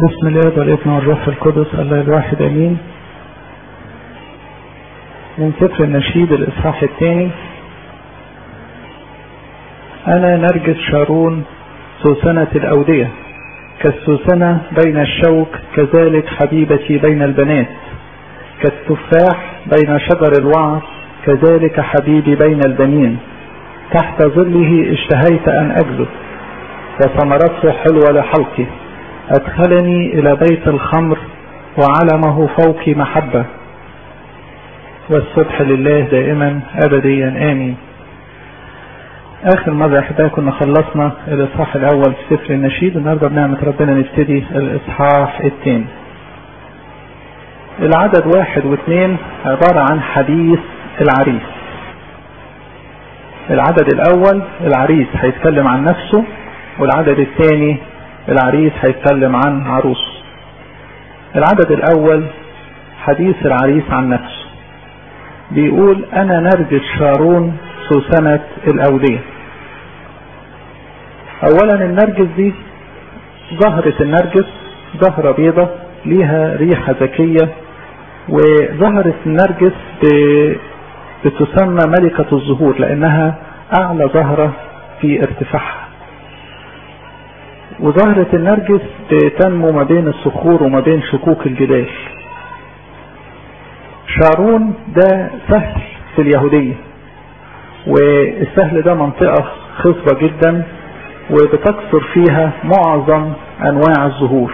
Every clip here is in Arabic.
بسم الله والابن والروح القدس الله الواحد امين. من سفر النشيد الاصحاح الثاني. انا نرجس شارون سوسنة الاودية، كالسوسنة بين الشوك، كذلك حبيبتي بين البنات، كالتفاح بين شجر الوعر، كذلك حبيبي بين البنين. تحت ظله اشتهيت ان اجلس، وثمرته حلوة لحلقي. أدخلني إلى بيت الخمر، وعلمه فوقي محبة. والسبح لله دائما أبديا آمين. آخر مرة أحبائي كنا خلصنا الإصحاح الأول في سفر النشيد، النهارده بنعمة ربنا نبتدي الإصحاح الثاني. العدد 1 و2 عبارة عن حديث العريس. العدد الأول العريس هيتكلم عن نفسه، والعدد الثاني العريس هيتكلم عن عروسه. العدد الاول حديث العريس عن نفسه، بيقول انا نرجس شارون سوسنة الاودية. اولا النرجس دي زهرة النرجس زهرة بيضة ليها ريحة ذكية، وزهرة النرجس بتسمى ملكة الزهور لانها اعلى زهرة في ارتفاعها. وزهرة النرجس تنمو ما بين الصخور وما بين شكوك الجبال. شارون ده سهل في اليهودية، والسهل ده منطقة خصبة جدا وبتكثر فيها معظم انواع الزهور.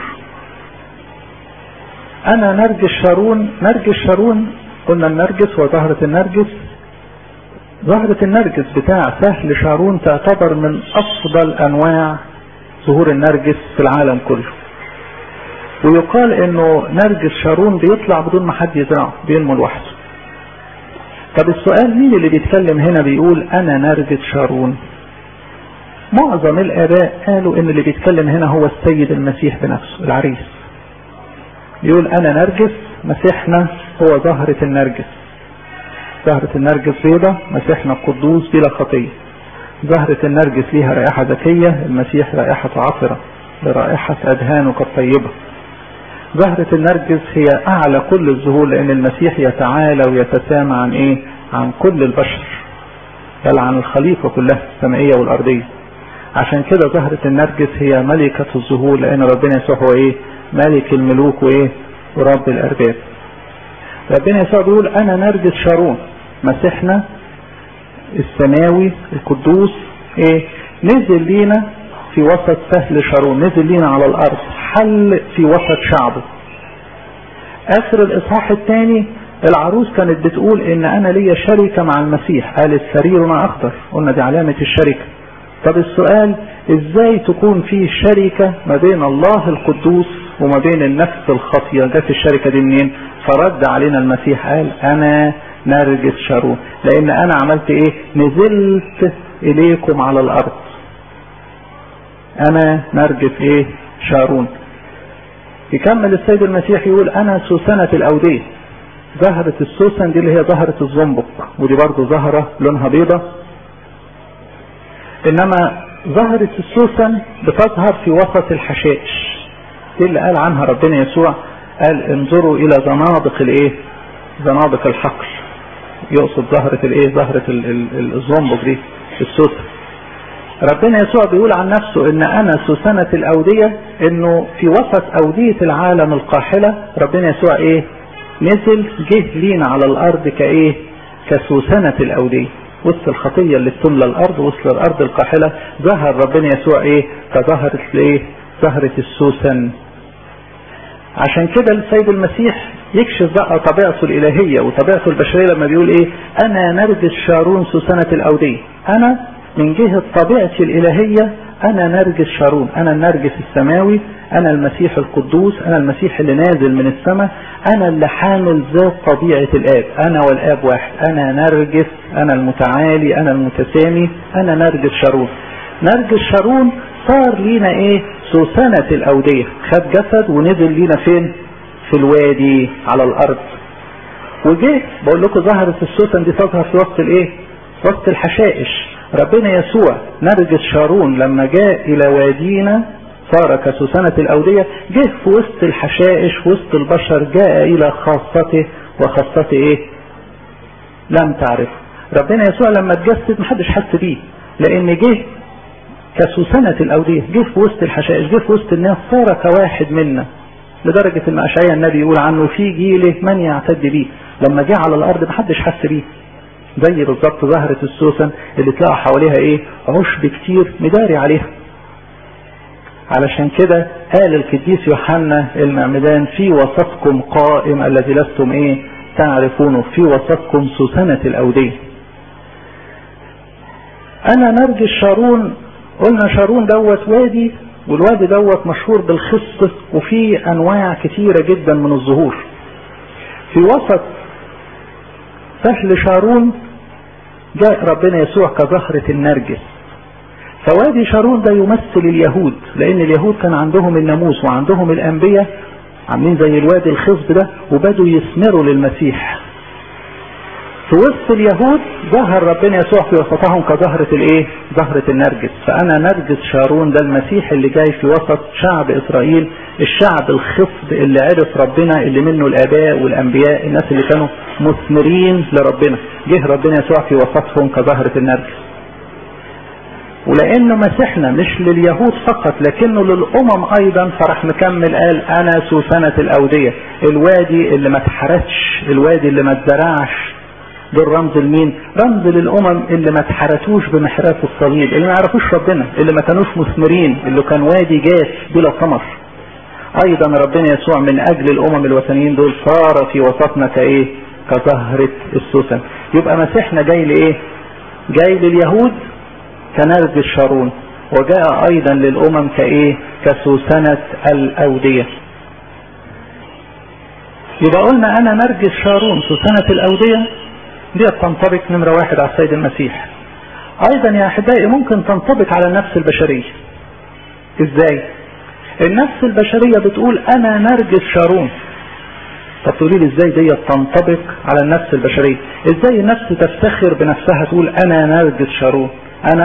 انا نرجس شارون. نرجس شارون قلنا النرجس وزهرة النرجس. زهرة النرجس بتاع سهل شارون تعتبر من افضل انواع زهور النرجس في العالم كله، ويقال انه نرجس شارون بيطلع بدون ما حد يزرعه، بينمو لوحده. طب السؤال مين اللي بيتكلم هنا بيقول انا نرجس شارون؟ معظم الاباء قالوا ان اللي بيتكلم هنا هو السيد المسيح بنفسه العريس. بيقول انا نرجس، مسيحنا هو زهرة النرجس. زهرة النرجس بيضة، مسيحنا القدوس بلا خطية. زهرة النرجس ليها رائحة ذكية، المسيح رائحة عطرة برائحة أدهانك الطيبة. زهرة النرجس هي أعلى كل الزهور، لأن المسيح يتعالى ويتسامى عن إيه؟ عن كل البشر، بل عن الخليقة كلها السمائية والأرضية. عشان كده زهرة النرجس هي ملكة الزهور، لأن ربنا يسوع هو إيه؟ ملك الملوك وإيه؟ ورب الأرباب. ربنا يسوع بيقول أنا نرجس شارون، مسيحنا السماوي القدوس ايه؟ نزل لينا في وسط سهل شارون، نزل لينا على الارض، حل في وسط شعبه. اخر الاصحاح الثاني العروس كانت بتقول ان انا ليا شركة مع المسيح، قالت سريرنا اخضر، قلنا دي علامة الشركة. طب السؤال ازاي تكون في شركة ما بين الله القدوس وما بين النفس الخاطية؟ جت الشركة دي منين؟ فرد علينا المسيح قال انا نرجس شارون، لان انا عملت ايه؟ نزلت اليكم على الارض. انا نرجس ايه؟ شارون. يكمل السيد المسيح يقول انا سوسنة الاودية. زهرة السوسن دي اللي هي زهرة الزنبق، ودي برضو زهرة لونها بيضة. انما زهرة السوسن بتظهر في وسط الحشائش. دي اللي قال عنها ربنا يسوع، قال انظروا الى زنادق الايه؟ زنادق الحقل. يقصد زهرة الايه؟ زهرة الزنبق دي السوسن. ربنا يسوع بيقول عن نفسه ان انا سوسنة الاودية، انه في وسط اودية العالم القاحلة ربنا يسوع ايه؟ نزل جه لينا على الارض كايه؟ كسوسنة الاودية. وسط الخطية اللي بتملى الارض، وسط الارض القاحلة، ظهر ربنا يسوع ايه؟ كظهرة الايه؟ زهرة السوسن. عشان كده السيد المسيح يكشف بقى طبيعته الالهية وطبيعته البشرية لما بيقول ايه؟ انا نرجس شارون سوسنة الاودية. انا من جهة طبيعتي الالهية انا نرجس شارون، انا النرجس السماوي، انا المسيح القدوس، انا المسيح اللي نازل من السماء، انا اللي حامل ذات طبيعة الاب، انا والاب واحد. انا نرجس، انا المتعالي، انا المتسامي، انا نرجس شارون. نرجس شارون صار لينا ايه؟ سوسنة الاودية، خد جسد ونزل لينا فين؟ في الوادي على الارض. وجه بقول لكم ظهرت السوسن دي تظهر في وسط الايه؟ وسط الحشائش. ربنا يسوع نرجس شارون لما جاء الى وادينا صار كسوسنة الأودية، جه في وسط الحشائش في وسط البشر، جاء إلى خاصته وخاصته إيه؟ لم تعرف. ربنا يسوع لما اتجسد محدش حس بيه، لأن جه كسوسنة الأودية، جه في وسط الحشائش، جه في وسط الناس، صار كواحد منا، لدرجة ان أشعياء النبي يقول عنه في جيله من يعتد بيه. لما جه على الأرض محدش حس بيه، زي بالظبط زهرة السوسن اللي تلاقوا حواليها ايه؟ عشب كتير مداري عليها. علشان كده قال القديس يوحنا المعمدان في وسطكم قائم الذي لستم ايه؟ تعرفونه، في وسطكم سوسنة الأودية. أنا نرجس شارون، قلنا شارون دوت وادي، والوادي دوت مشهور بالخص، وفي أنواع كثيرة جدا من الزهور. في وسط سهل شارون جاء ربنا يسوع كزهرة النرجس. فوادي شارون ده يمثل اليهود، لأن اليهود كان عندهم الناموس وعندهم الأنبياء عاملين زي الوادي الخصب ده، وبدوا يثمروا للمسيح. في وسط اليهود ظهر ربنا يسوع في وسطهم كزهرة الايه؟ زهرة النرجس. فأنا نرجس شارون ده المسيح اللي جاي في وسط شعب إسرائيل، الشعب الخصب اللي عرف ربنا، اللي منه الآباء والأنبياء، الناس اللي كانوا مثمرين لربنا. جه ربنا يسوع في وسطهم كزهرة النرجس. ولأنه مسيحنا مش لليهود فقط لكنه للأمم أيضا، فرح مكمل قال أنا سوسنة الأودية، الوادي اللي ما اتحرتش، الوادي اللي ما اتزرعش. دول رمز لمين؟ رمز للأمم اللي ما اتحرتوش بمحرات الصليب، اللي ما يعرفوش ربنا، اللي ما كانوش مثمرين، اللي كان وادي جاف بلا ثمر. أيضا ربنا يسوع من أجل الأمم الوثنيين دول صار في وسطنا كإيه؟ كزهرة السوسن. يبقى مسيحنا جاي لإيه؟ جاي لليهود كنرجس شارون، وجاء أيضا للأمم كإيه؟ كسوسنة الأودية. يبقى قلنا أنا نرجس شارون سوسنة الأودية، دي تنطبق نمرة واحد على السيد المسيح. أيضا يا أحبائي ممكن تنطبق على النفس البشرية. إزاي؟ النفس البشرية بتقول أنا نرجس شارون. طب تقولي لي إزاي دي تنطبق على النفس البشرية؟ إزاي النفس تفتخر بنفسها تقول أنا نرجس شارون، أنا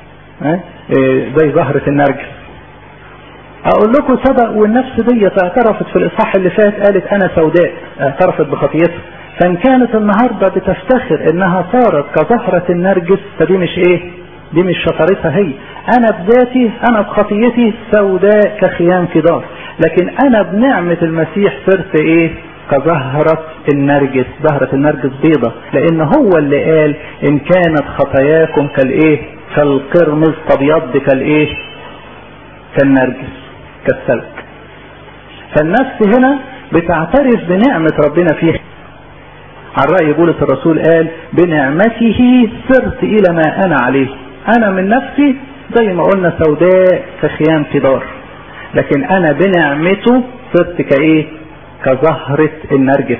زي زهرة النرجس؟ أقول لكم سبق، والنفس دي اعترفت في الإصحاح اللي فات، قالت أنا سوداء، اعترفت بخطيتها. فإن كانت النهاردة بتفتخر إنها صارت كزهرة النرجس، فدي مش إيه؟ دي مش شطارتها هي. أنا بذاتي، أنا بخطيتي سوداء كخيام كدار، لكن أنا بنعمة المسيح صرت إيه؟ كزهرة النرجس. زهرة النرجس بيضة، لأن هو اللي قال إن كانت خطاياكم كالإيه؟ كالقرمز تبيض كالإيه؟ كالنرجس، كالسلك. فالنفس هنا بتعترف بنعمة ربنا فيها. على رأي بولس الرسول قال بنعمته صرت إلى ما أنا عليه. أنا من نفسي زي ما قلنا سوداء كخيام كدار، لكن أنا بنعمته صرت كإيه؟ كزهرة النرجس.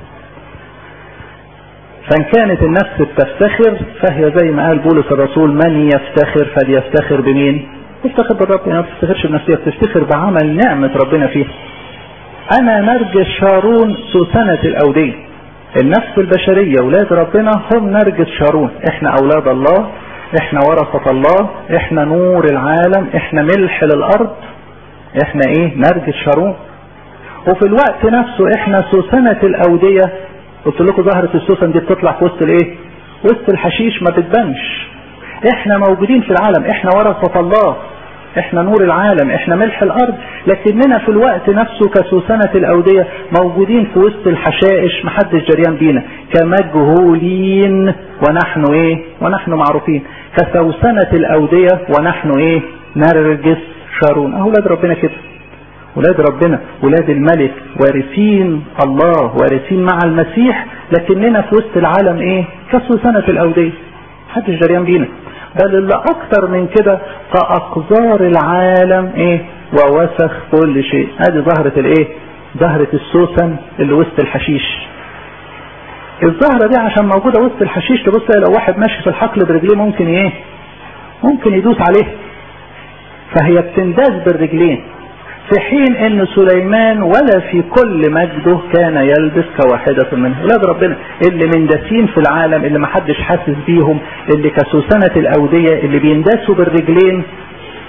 فإن كانت النفس بتفتخر فهي زي ما قال بولس الرسول من يفتخر فليفتخر بمين؟ تفتخر بالرب، يعني ما تفتخرش بنفسها، بتفتخر بعمل نعمة ربنا فيها. أنا نرجس شارون سوسنة الأودية. النفس البشرية أولاد ربنا هم نرجس شارون. احنا أولاد الله، احنا ورثة الله، احنا نور العالم، احنا ملح للأرض، احنا ايه؟ نرجس شارون. وفي الوقت نفسه احنا سوسنة الأودية. قلت لكم زهرة السوسن دي بتطلع في وسط الايه؟ وسط الحشيش، ما بتبانش. احنا موجودين في العالم، احنا ورثة الله، احنا نور العالم، احنا ملح الارض، لكننا في الوقت نفسه كسوسنة الأودية موجودين في وسط الحشائش، محدش جريان بينا، كمجهولين ونحن ايه؟ ونحن معروفين. كسوسنة الأودية ونحن ايه؟ نرجس شارون. اولاد ربنا كده، ولاد ربنا، ولاد الملك، وارثين الله، وارثين مع المسيح، لكننا في وسط العالم ايه؟ كسوسنة الأودية، محدش جريان بينا. بل اللي اكتر من كده كأقذار العالم ايه؟ ووسخ كل شيء. ادي ظهرة الايه؟ ظهرة السوسن اللي وسط الحشيش. الظهرة دي عشان موجودة وسط الحشيش، تبص لو واحد ماشي في الحقل برجليه ممكن ايه؟ ممكن يدوس عليه. فهي بتنداس بالرجلين، في حين ان سليمان ولا في كل مجده كان يلبس كواحدة منه. ولاد ربنا اللي مندسين في العالم، اللي ما حدش حاسس بيهم، اللي كسوسنة الأودية، اللي بيندسوا بالرجلين،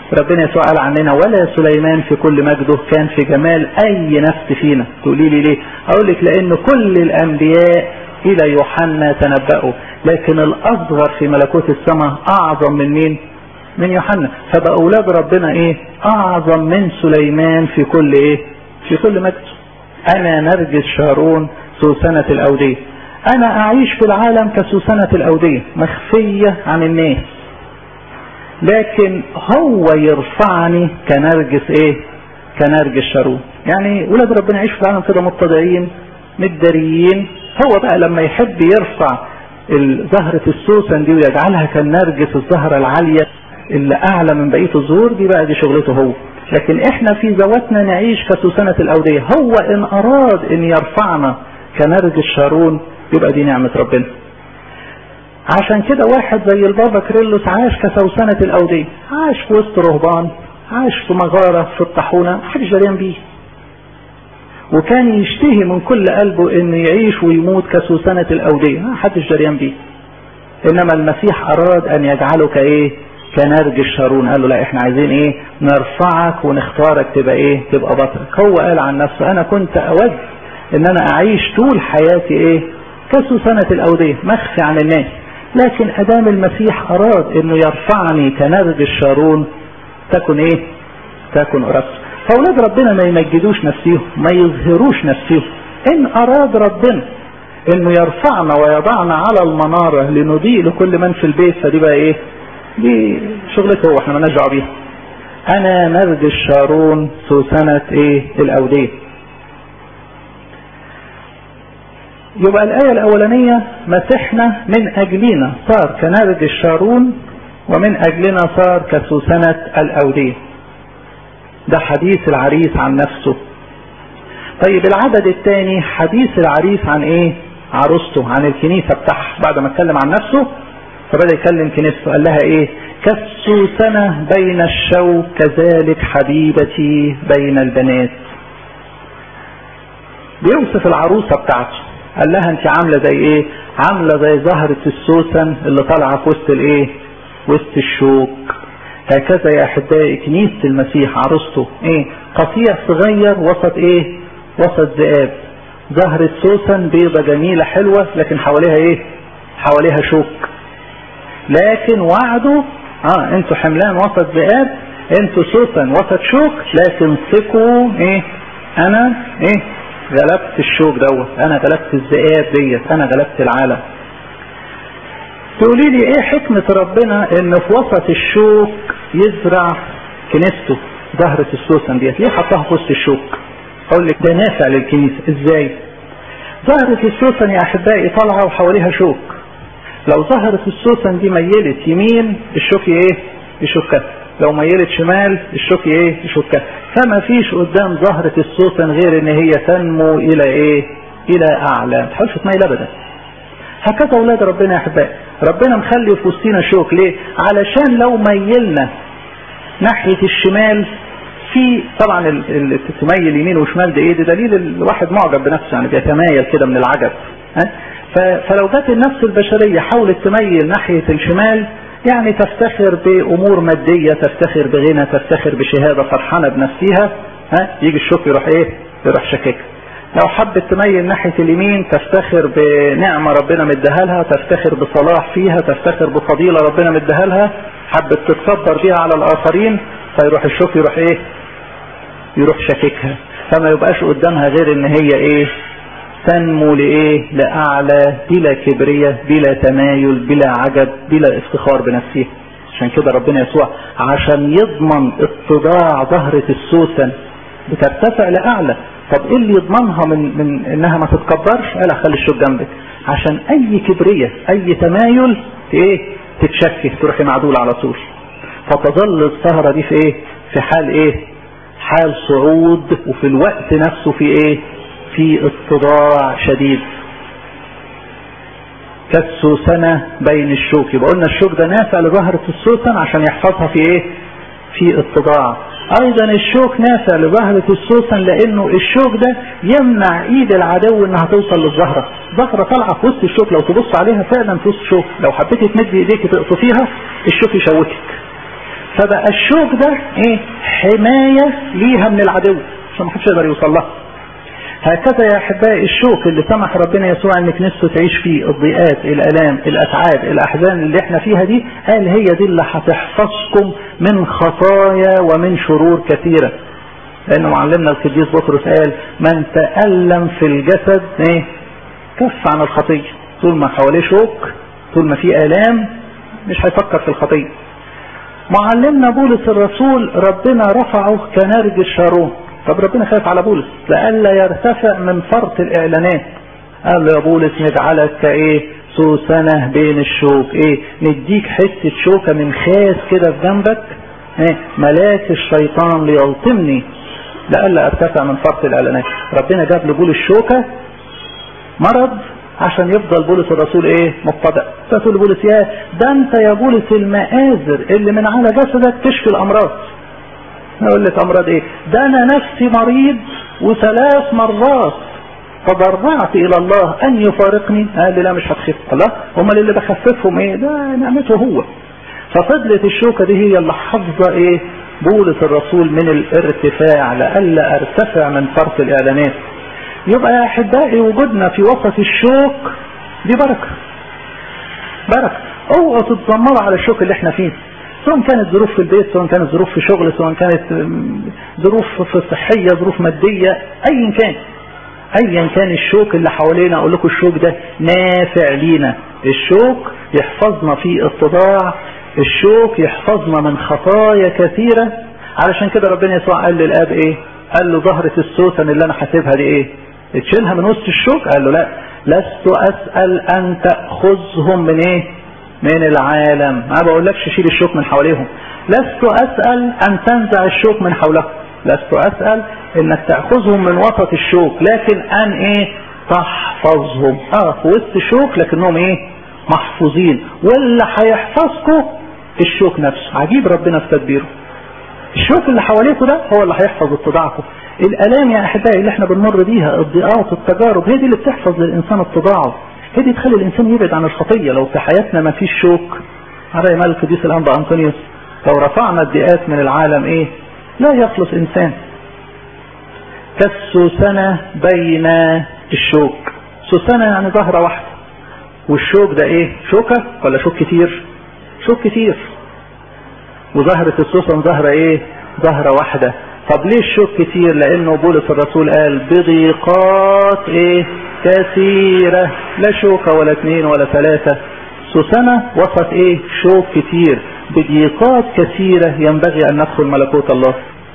ربنا يسوع قال عننا ولا سليمان في كل مجده كان في جمال اي نفس فينا. تقولي لي ليه؟ اقول لك لان كل الانبياء الى يوحنا تنبأوا، لكن الاصغر في ملكوت السماء اعظم من مين؟ من يوحنا. فبقى اولاد ربنا ايه؟ اعظم من سليمان في كل ايه؟ في كل مجد. انا نرجس شارون سوسنة الاودية، انا اعيش في العالم كسوسنة الاودية مخفية عن الناس، لكن هو يرفعني كنرجس ايه؟ كنرجس شارون. يعني ولاد ربنا يعيش في العالم كده متضعين متداريين، هو بقى لما يحب يرفع زهرة السوسن دي ويجعلها كالنرجس الزهرة العالية اللي اعلى من بقية الزهور دي، بقى دي شغلته هو. لكن احنا في ذواتنا نعيش كسوسنة الاودية. هو ان اراد ان يرفعنا كنرجس شارون يبقى دي نعمة ربنا. عشان كده واحد زي البابا كريلوس عاش كسوسنة الاودية، عاش في وسط رهبان، عاش في مغارة في الطاحونة، محدش دريان بيه، وكان يشتهي من كل قلبه انه يعيش ويموت كسوسنة الاودية، محدش دريان بيه. انما المسيح اراد ان يجعله كايه؟ كنرجس شارون. قال له لا، احنا عايزين ايه؟ نرفعك ونختارك تبقى ايه؟ تبقى بطرك. هو قال عن نفسه انا كنت اود ان انا اعيش طول حياتي ايه؟ كسوسنة الاودية مخفي عن الناس، لكن ادام المسيح اراد انه يرفعني كنرجس شارون تكن ايه؟ تكن ارادته. فاولاد ربنا ما يمجدوش نفسيهم، ما يظهروش نفسيهم. ان اراد ربنا انه يرفعنا ويضعنا على المنارة لنضيء لكل من في البيت، فدي بقى ايه؟ دي شغلته هو، احنا ما نرجع بيها. انا نرجس شارون سوسنة ايه؟ الاودية. يبقى الآية الأولانية مسيحنا من أجلنا صار كنرجس شارون، ومن أجلنا صار كسوسنة الأودية. ده حديث العريس عن نفسه. طيب العدد الثاني حديث العريس عن ايه؟ عروسته، عن الكنيسة بتاعها. بعد ما اتكلم عن نفسه فبدأ يكلم كنيسته، قال لها ايه؟ كالسوسنة بين الشوك كذلك حبيبتي بين البنات. بيوصف العروسة بتاعته، قال لها انت عاملة زي ايه؟ عاملة زي زهرة السوسن اللي طالعة في وسط الايه؟ وسط الشوك. هكذا يا احبائي كنيسة المسيح عروسته ايه؟ قطيع صغير وسط ايه؟ وسط ذئاب. زهرة سوسن بيضة جميلة حلوة، لكن حواليها ايه؟ حواليها شوك. لكن وعده انتوا حملان وسط ذئاب، انتوا سوسن وسط شوك، لكن ثقوا ايه؟ انا ايه؟ غلبت الشوك دوت، انا غلبت الذئاب ديت، انا غلبت العالم. تقولي لي ايه حكمة ربنا ان في وسط الشوك يزرع كنيسته زهرة السوسن ديت؟ ليه حطها في وسط الشوك؟ اقول لك ده نافع للكنيسة. ازاي؟ زهرة السوسن يا احبائي طالعة وحواليها شوك. لو زهرة السوسن دي ميلت يمين الشوك ايه؟ يشكها. لو ميلت شمال الشوك ايه؟ يشكها. فما فيش قدام زهرة السوسن غير ان هي تنمو الى ايه؟ الى اعلى، ما تحاولش تميل ابدا. هكذا اولاد ربنا يا احبائي، ربنا مخلي في وسطينا شوك. ليه؟ علشان لو ميلنا ناحية الشمال، في طبعا تميل يمين وشمال ده ايه؟ ده دليل الواحد معجب بنفسه، يعني بيتمايل كده من العجب. فلو جت النفس البشرية حاولت تميل ناحية الشمال، يعني تفتخر بامور مادية، تفتخر بغنى، تفتخر بشهادة، فرحانة بنفسها، يجي الشوك يروح ايه؟ يروح شكك. لو حبت تميل ناحية اليمين تفتخر بنعمة ربنا مديها لها، تفتخر بصلاح فيها، تفتخر بفضيلة ربنا مديها لها، حبت تتصبر بيها على الآخرين، فيروح الشوك يروح ايه؟ يروح شككها. فما يبقاش قدامها غير ان هي ايه؟ تنمو لايه؟ لاعلى، بلا كبرية، بلا تمايل، بلا عجب، بلا افتخار بنفسها. عشان كده ربنا يسوع عشان يضمن اتضاع زهرة السوسن بترتفع لاعلى. طب ايه اللي يضمنها من انها ما تتكبرش؟ قال خلي الشوك جنبك، عشان اي كبرية اي تمايل ايه؟ تتشكك، تروحي معدول على طول. فتظل السهرة دي في ايه؟ في حال ايه؟ حال صعود، وفي الوقت نفسه في ايه؟ في اتضاع شديد. كالسوسنة بين الشوك. يبقى قلنا الشوك ده نافع لزهرة السوسن عشان يحفظها في ايه؟ في اتضاع. ايضا الشوك نافع لزهرة السوسن لانه الشوك ده يمنع ايد العدو انها توصل للزهرة. زهرة طالعة في وسط الشوك، لو تبص عليها فعلا في وسط الشوك، لو حبيتي تمد ايديك تقطفيها الشوك يشوكك. فبقى الشوك ده ايه؟ حماية ليها من العدو عشان ما حدش يقدر يوصل لها. هكذا يا احبائي الشوك اللي سمح ربنا يسوع ان كنيسته تعيش فيه، الضيقات، الالام، الاتعاب، الاحزان اللي احنا فيها دي، قال هي دي اللي هتحفظكم من خطايا ومن شرور كثيرة. لانه معلمنا القديس بطرس قال من تألم في الجسد ايه؟ كف عن الخطية. طول ما حواليه شوك، طول ما فيه الام، مش هيفكر في الخطية. معلمنا بولس الرسول ربنا رفعه كنرج الشارون. طب ربنا خايف على بولس لألا يرتفع من فرط الإعلانات. قال له يا بولس نجعلك كايه؟ سوسنة بين الشوك. ايه؟ نديك حتة شوكة من خاس كده في جنبك، ايه؟ ملاك الشيطان ليلطمني لألا ارتفع من فرط الإعلانات. ربنا جاب لبولس شوكة مرض عشان يفضل بولس الرسول ايه؟ مبتدأ. فتقول بولس يا ده انت يا بولس المآزر اللي من على جسدك تشفي الأمراض. اقول لك امراض ايه؟ ده انا نفسي مريض و3 مرات فضرعت الى الله ان يفارقني. قال لي لا مش هتخف. الله، امال اللي بخففهم ايه؟ ده نعمته هو. ففضلت الشوكة دي هي اللي حافظه ايه؟ بولس الرسول من الارتفاع لألا ارتفع من فرط الاعلانات. يبقى يا احبائي وجودنا في وسط الشوك دي بركة. بركة. اوعوا تتذمروا على الشوك اللي احنا فيه، سواء كانت ظروف في البيت، سواء كانت ظروف في شغل، سواء كانت ظروف في صحية، ظروف مادية، ايا كان الشوك اللي حوالينا. اقول لكم الشوك ده نافع لينا. الشوك يحفظنا في اتضاع، الشوك يحفظنا من خطايا كثيرة. علشان كده ربنا يسوع قال للاب ايه؟ قال له ظهرة السوسن اللي انا حاسبها دي ايه؟ تشيلها من وسط الشوك؟ قال له لا، لست اسأل ان تأخذهم من ايه؟ من العالم. ما بقولكش شيل الشوك من حواليهم. لست اسأل ان تنزع الشوك من حولهم. لست اسأل انك تأخذهم من وسط الشوك، لكن ان ايه؟ تحفظهم. في وسط الشوك لكنهم ايه؟ محفوظين. واللي هيحفظكم الشوك نفسه. عجيب ربنا في تدبيره. الشوك اللي حواليكم ده هو اللي هيحفظ اتضاعكم. الالام يا احبائي اللي احنا بنمر بيها، الضيقات، التجارب، هي دي اللي بتحفظ للانسان اتضاعه. هي دي تخلي الانسان يبعد عن الخطيه. لو في حياتنا ما فيش شوك، على ايمان القديس الانبا انطونيوس، لو رفعنا الضيقات من العالم ايه؟ لا يخلص انسان. كالسوسنة بين الشوك. سوسنة يعني ظهرة واحدة، والشوك ده ايه؟ شوكة ولا شوك كتير؟ شوك كتير. وظهرة السوسن ظهرة ايه؟ ظهرة واحدة. طب ليه الشوك كتير؟ لانه بولس الرسول قال بضيقات ايه؟ كثيرة. لا شوكة ولا 2 ولا 3. سوسنة وسط ايه؟ شوك كتير. بضيقات كثيرة ينبغي ان ندخل ملكوت الله.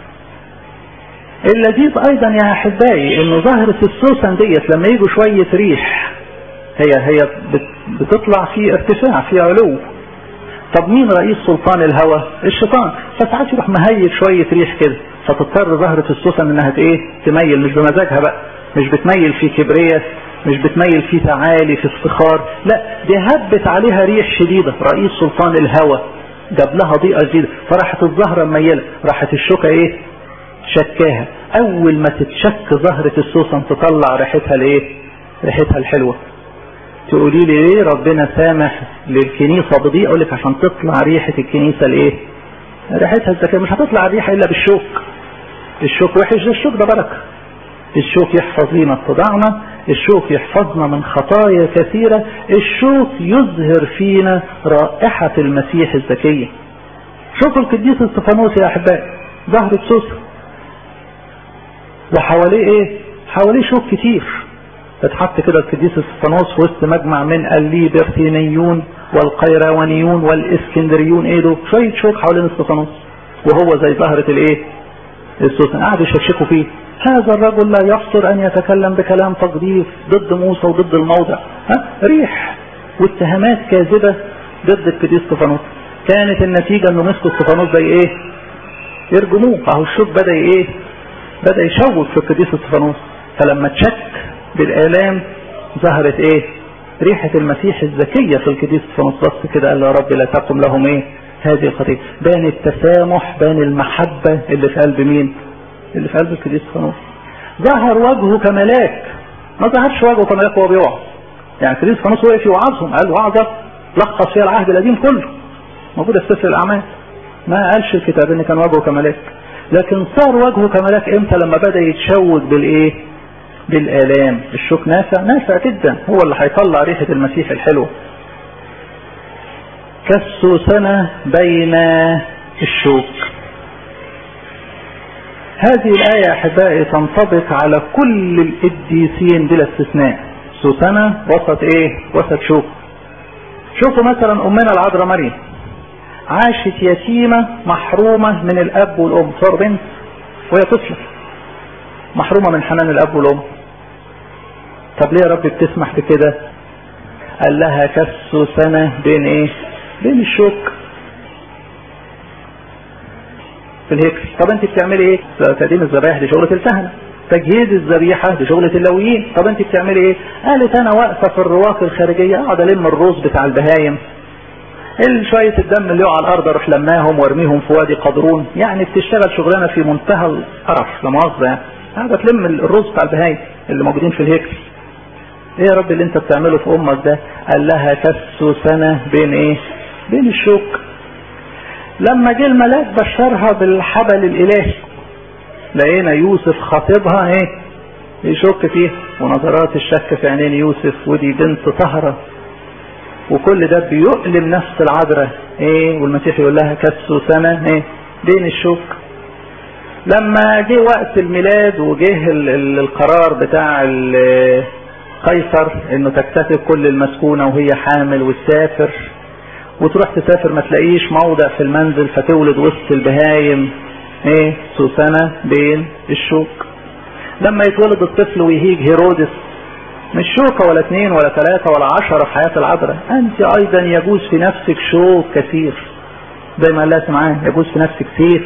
اللذيذ ايضا يا احبائي انه ظهرة السوسن ديت لما يجوا شوية ريح، هي بتطلع في ارتفاع، في علو. طب مين رئيس سلطان الهوى؟ الشيطان. فساعات يروح مهيج شوية ريح كده، فتضطر ظهرة السوسن انها ايه؟ تميل. مش بمزاجها بقى، مش بتميل في كبرية، مش بتميل في تعالي، في افتخار، لا دي هبت عليها ريح شديدة. رئيس سلطان الهوى جاب لها ضيقة جديدة، فراحت الزهرة مميلة، راحت الشوكة ايه؟ شكاها. اول ما تتشك ظهرة السوسن تطلع ريحتها الايه؟ ريحتها الحلوة. تقولي لي ايه ربنا سامح للكنيسة بضيق؟ اقول لك عشان تطلع ريحة الكنيسة الايه؟ ريحتها الزكاة. مش هتطلع الريحة الا بالشوك. الشوك وحش، الشوك ده بركة. الشوك يحفظ لنا اتضاعنا، الشوك يحفظنا من خطايا كثيرة، الشوك يظهر فينا رائحة المسيح الزكية. شوفوا القديس استفانوس يا احبائي، ظهر سوسن وحواليه ايه؟ حواليه شوك كتير. اتحط كده القديس استفانوس في وسط مجمع من الليبرتينيون والقيروانيون والاسكندريون. ايه دول؟ شوية شوك حوالين استفانوس، وهو زي ظهرة الايه؟ السوسن. قعدوا يشكشكوا فيه. هذا الرجل لا يفطر ان يتكلم بكلام تقديس ضد موسى وضد الموضع. ريح واتهامات كاذبة ضد القديس استفانوس. كانت النتيجة انه مسكوا استفانوس زي ايه؟ يرجموه. اهو الشوك بدأ ايه؟ بدأ يشوك في القديس استفانوس. فلما تشك بالآلام ظهرت ايه؟ ريحة المسيح الزكية في القديس استفانوس. بس كده قال له يا رب لا تقم لهم ايه؟ هذه الخطيئة. بان التسامح، بان المحبة اللي في قلب مين؟ اللي في قلب القديس استفانوس. ظهر وجهه كملاك. ما ظهرش وجهه كملاك وهو بيوعظ. يعني القديس استفانوس وقف يوعظهم، قال وعظة لخص فيها العهد القديم كله، موجودة في سفر الأعمال. ما قالش الكتاب ان كان وجهه كملاك، لكن صار وجهه كملاك امتى؟ لما بدأ يتشوك بالايه؟ بالآلام. الشوك نافع جدا، هو اللي هيطلع ريحة المسيح الحلوة. كالسوسنة بين الشوك. هذه الآية أحبائي تنطبق على كل القديسين بلا استثناء. سوسنة وسط ايه؟ وسط شوك. شوفوا مثلا أمنا العذراء مريم عاشت يتيمة محرومة من الأب والأم، صار بنت وهي طفلة محرومة من حنان الأب والأم. طب ليه يا رب بتسمح بكده؟ قال لها كالسوسنة بين ايه؟ بين الشوك في الهيكل. طب انت بتعملي ايه؟ تقديم الذبائح دي شغلة الكهنة، تجهيز الذبيحة دي شغلة اللويين. طب انت بتعملي ايه؟ قالت انا واقفة في الرواق الخارجية اقعد الم الروز بتاع البهايم، شوية الدم اللي يقع على الارض اروح لماهم وارميهم في وادي قدرون. يعني بتشتغل شغلانة في منتهى القرف، لا مؤاخذة يعني، قاعدة تلم الروز بتاع البهايم اللي موجودين في الهيكل. ايه يا رب اللي انت بتعمله في امك ده؟ قال لها كالسوسنة بين ايه؟ بين الشوك. لما جه الملاك بشرها بالحبل الالهي، لقينا يوسف خاطبها ايه؟ يشك فيه، ونظرات الشك في عينين يوسف، ودي بنت طهرة، وكل ده بيؤلم نفس العذراء ايه؟ والمسيح يقول لها كالسوسنة ايه؟ بين الشوك. لما جه وقت الميلاد وجه القرار بتاع قيصر انه تكتفي كل المسكونة وهي حامل وتسافر، وتروح تسافر ما تلاقيش موضع في المنزل فتولد وسط البهايم ايه؟ سوسنة بين الشوك. لما يتولد الطفل ويهيج هيرودس، مش شوكة ولا 2 ولا 3 ولا 10 في حياة العذراء، انت ايضا يجوز في نفسك شوك كثير، زي ما قال لها سمعان يجوز في نفسك سيف.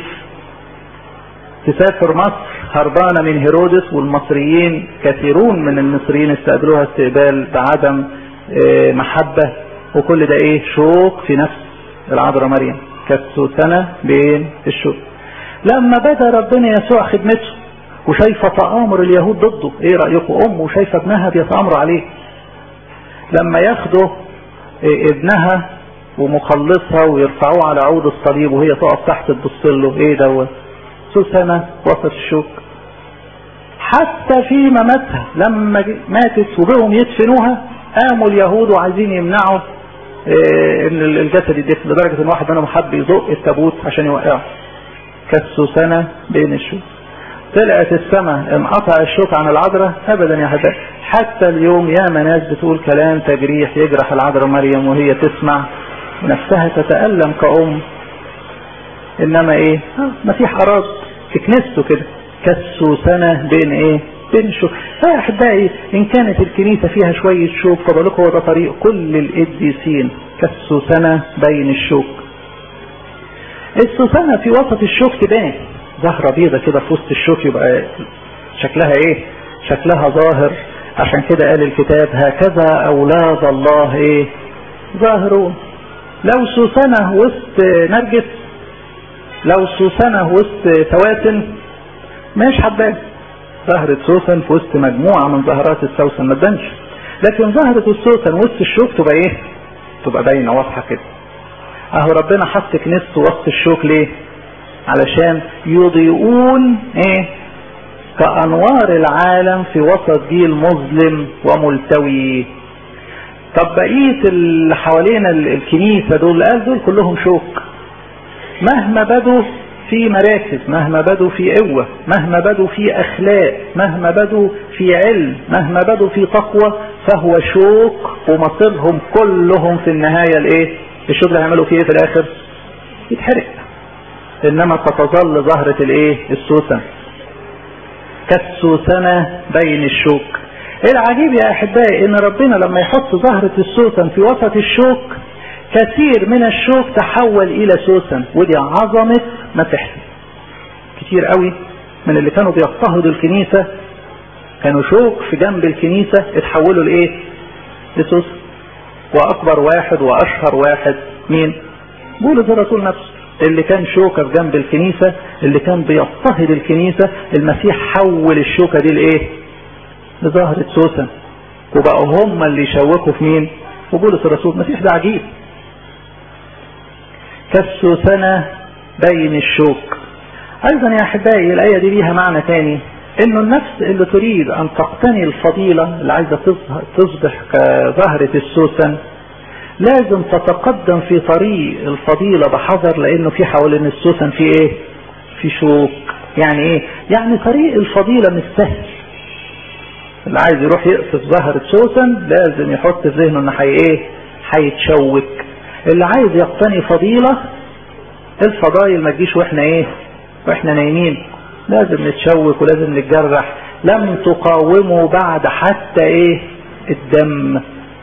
تسافر مصر هربانة من هيرودس، والمصريين كثيرون من المصريين استقبلوها استقبال بعدم محبة، وكل ده ايه؟ شوك في نفس العذراء مريم. كالسوسنة بين الشوك. لما بدأ ربنا يسوع خدمته وشايفة تآمر اليهود ضده، ايه رأيكم؟ امه شايفة ابنها بيتآمروا عليه، لما ياخدوا ابنها ومخلصها ويرفعوه على عود الصليب وهي تقف تحت تبص له، ايه دوت؟ سوسنة وسط الشوك. حتى في مماتها لما ماتت وبهم يدفنوها، قاموا اليهود وعايزين يمنعوا ان الجسد يدفن، لدرجة ان واحد منهم حب يزق التابوت عشان يوقعه. كالسوسنة بين الشوك. طلعت السماء انقطع الشوك عن العذراء؟ ابدا يا حبايبي. حتى اليوم ياما ناس بتقول كلام تجريح يجرح العذراء مريم وهي تسمع ونفسها تتألم كأم، انما ايه؟ مسيح اراد في كنيسته كده كالسوسنة بين ايه؟ بين الشوك. يا احبائي ان كانت الكنيسة فيها شوية شوك، فبالك هو ده طريق كل القديسين، كالسوسنة بين الشوك. السوسنة في وسط الشوك تبان زهرة بيضة كده في وسط الشوك، يبقى شكلها ايه؟ شكلها ظاهر. عشان كده قال الكتاب هكذا اولاد الله ايه؟ ظاهرون. لو سوسنة وسط نرجس، لو سوسنة وسط تواتن مش حبان. زهرة سوسن في وسط مجموعة من زهرات السوسن ما تبانش، لكن زهرة السوسن وسط الشوك تبقى ايه؟ تبقى باينة واضحة كده. اهو ربنا حط كنيسته وسط الشوك ليه؟ علشان يضيئون ايه؟ كأنوار العالم في وسط جيل مظلم وملتوي. طب بقية اللي حوالينا الكنيسة دول قال دول كلهم شوك، مهما بدوا في مراكز، مهما بدوا في قوة، مهما بدوا في اخلاق، مهما بدوا في علم، مهما بدوا في تقوى، فهو شوك ومصيرهم كلهم في النهاية الايه؟ الشوك اللي هيعملوا فيه ايه في الاخر؟ يتحرق. انما تتظل زهرة الايه؟ السوسن. كالسوسنة بين الشوك. العجيب يا احبائي ان ربنا لما يحط زهرة السوسن في وسط الشوك، كثير من الشوك تحول الى سوسن، ودي عظمة مسيحنا. كتير قوي من اللي كانوا بيضطهدوا الكنيسة كانوا شوك في جنب الكنيسة اتحولوا لايه؟ لسوسن. واكبر واحد واشهر واحد مين؟ بولس الرسول نفسه، اللي كان شوكة في جنب الكنيسة، اللي كان بيضطهد الكنيسة، المسيح حول الشوكة دي لايه؟ لظاهرة سوسن، وبقوا هم اللي يشوكوا في مين؟ وبولس الرسول. المسيح ده عجيب. كالسوسنة بين الشوك. ايضا يا احبائي الايه دي ليها معنى تاني، انه النفس اللي تريد ان تقتني الفضيله، اللي عايزه تصبح كزهره السوسن، لازم تتقدم في طريق الفضيله بحذر، لانه في حوالين السوسن في ايه؟ في شوك. يعني ايه؟ يعني طريق الفضيله مش سهل. اللي عايز يروح يقصف زهرة سوسن لازم يحط في ذهنه ان هيتشوك. اللي عايز يقتني فضيلة، الفضايل ما تجيش واحنا نايمين، لازم نتشوك ولازم نتجرح. لم تقاوموا بعد حتى الدم.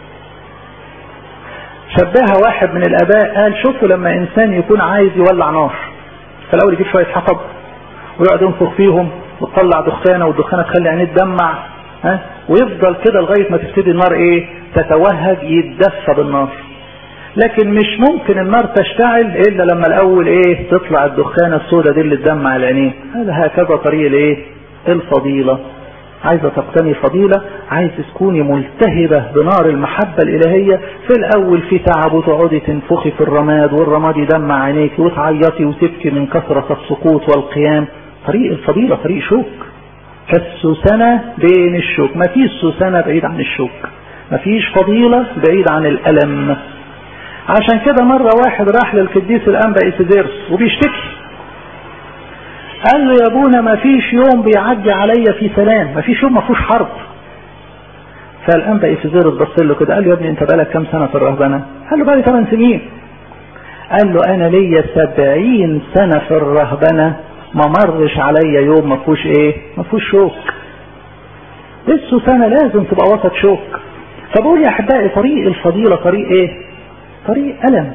شبهها واحد من الاباء قال شوفوا لما انسان يكون عايز يولع نار، فالاول يجيب شوية حطب ويقعد ينفخ فيهم وتطلع دخانة، والدخانة تخلي عينيه تدمع، ويفضل كده لغاية ما تبتدي النار تتوهج، يتدفى بالنار. لكن مش ممكن النار تشتعل الا لما الاول تطلع الدخانة السوداء دي اللي تدمع العينين. هذا هكذا طريق الفضيلة. عايزة تقتني فضيلة، عايز تكوني ملتهبة بنار المحبة الالهية. في الاول في تعب وتقعدي تنفخي في الرماد والرماد يدمع عينيك وتعيطي وتبكي من كثرة السقوط والقيام. طريق الفضيلة طريق شوك، كالسوسنة بين الشوك. ما فيش سوسنة بعيد عن الشوك، ما فيش فضيلة بعيد عن الألم. عشان كده مرة واحد راح للقديس الأنبا إيسيزيروس وبيشتكي، قال له يا ابونا ما فيش يوم بيعدي عليا في سلام، ما فيش يوم ما فيهوش حرب. فالأنبا إيسيزيروس بص له كده قال له يا ابني انت بقالك كام سنة في الرهبنة؟ قال له بقالي 8 سنين. قال له انا ليا 70 سنة في الرهبنة ما مرش عليا يوم ما فيهوش ما فيهوش شوك. السوسنة لازم تبقى وسط شوك. فبقول يا احبائي طريق الفضيلة طريق طريق ألم.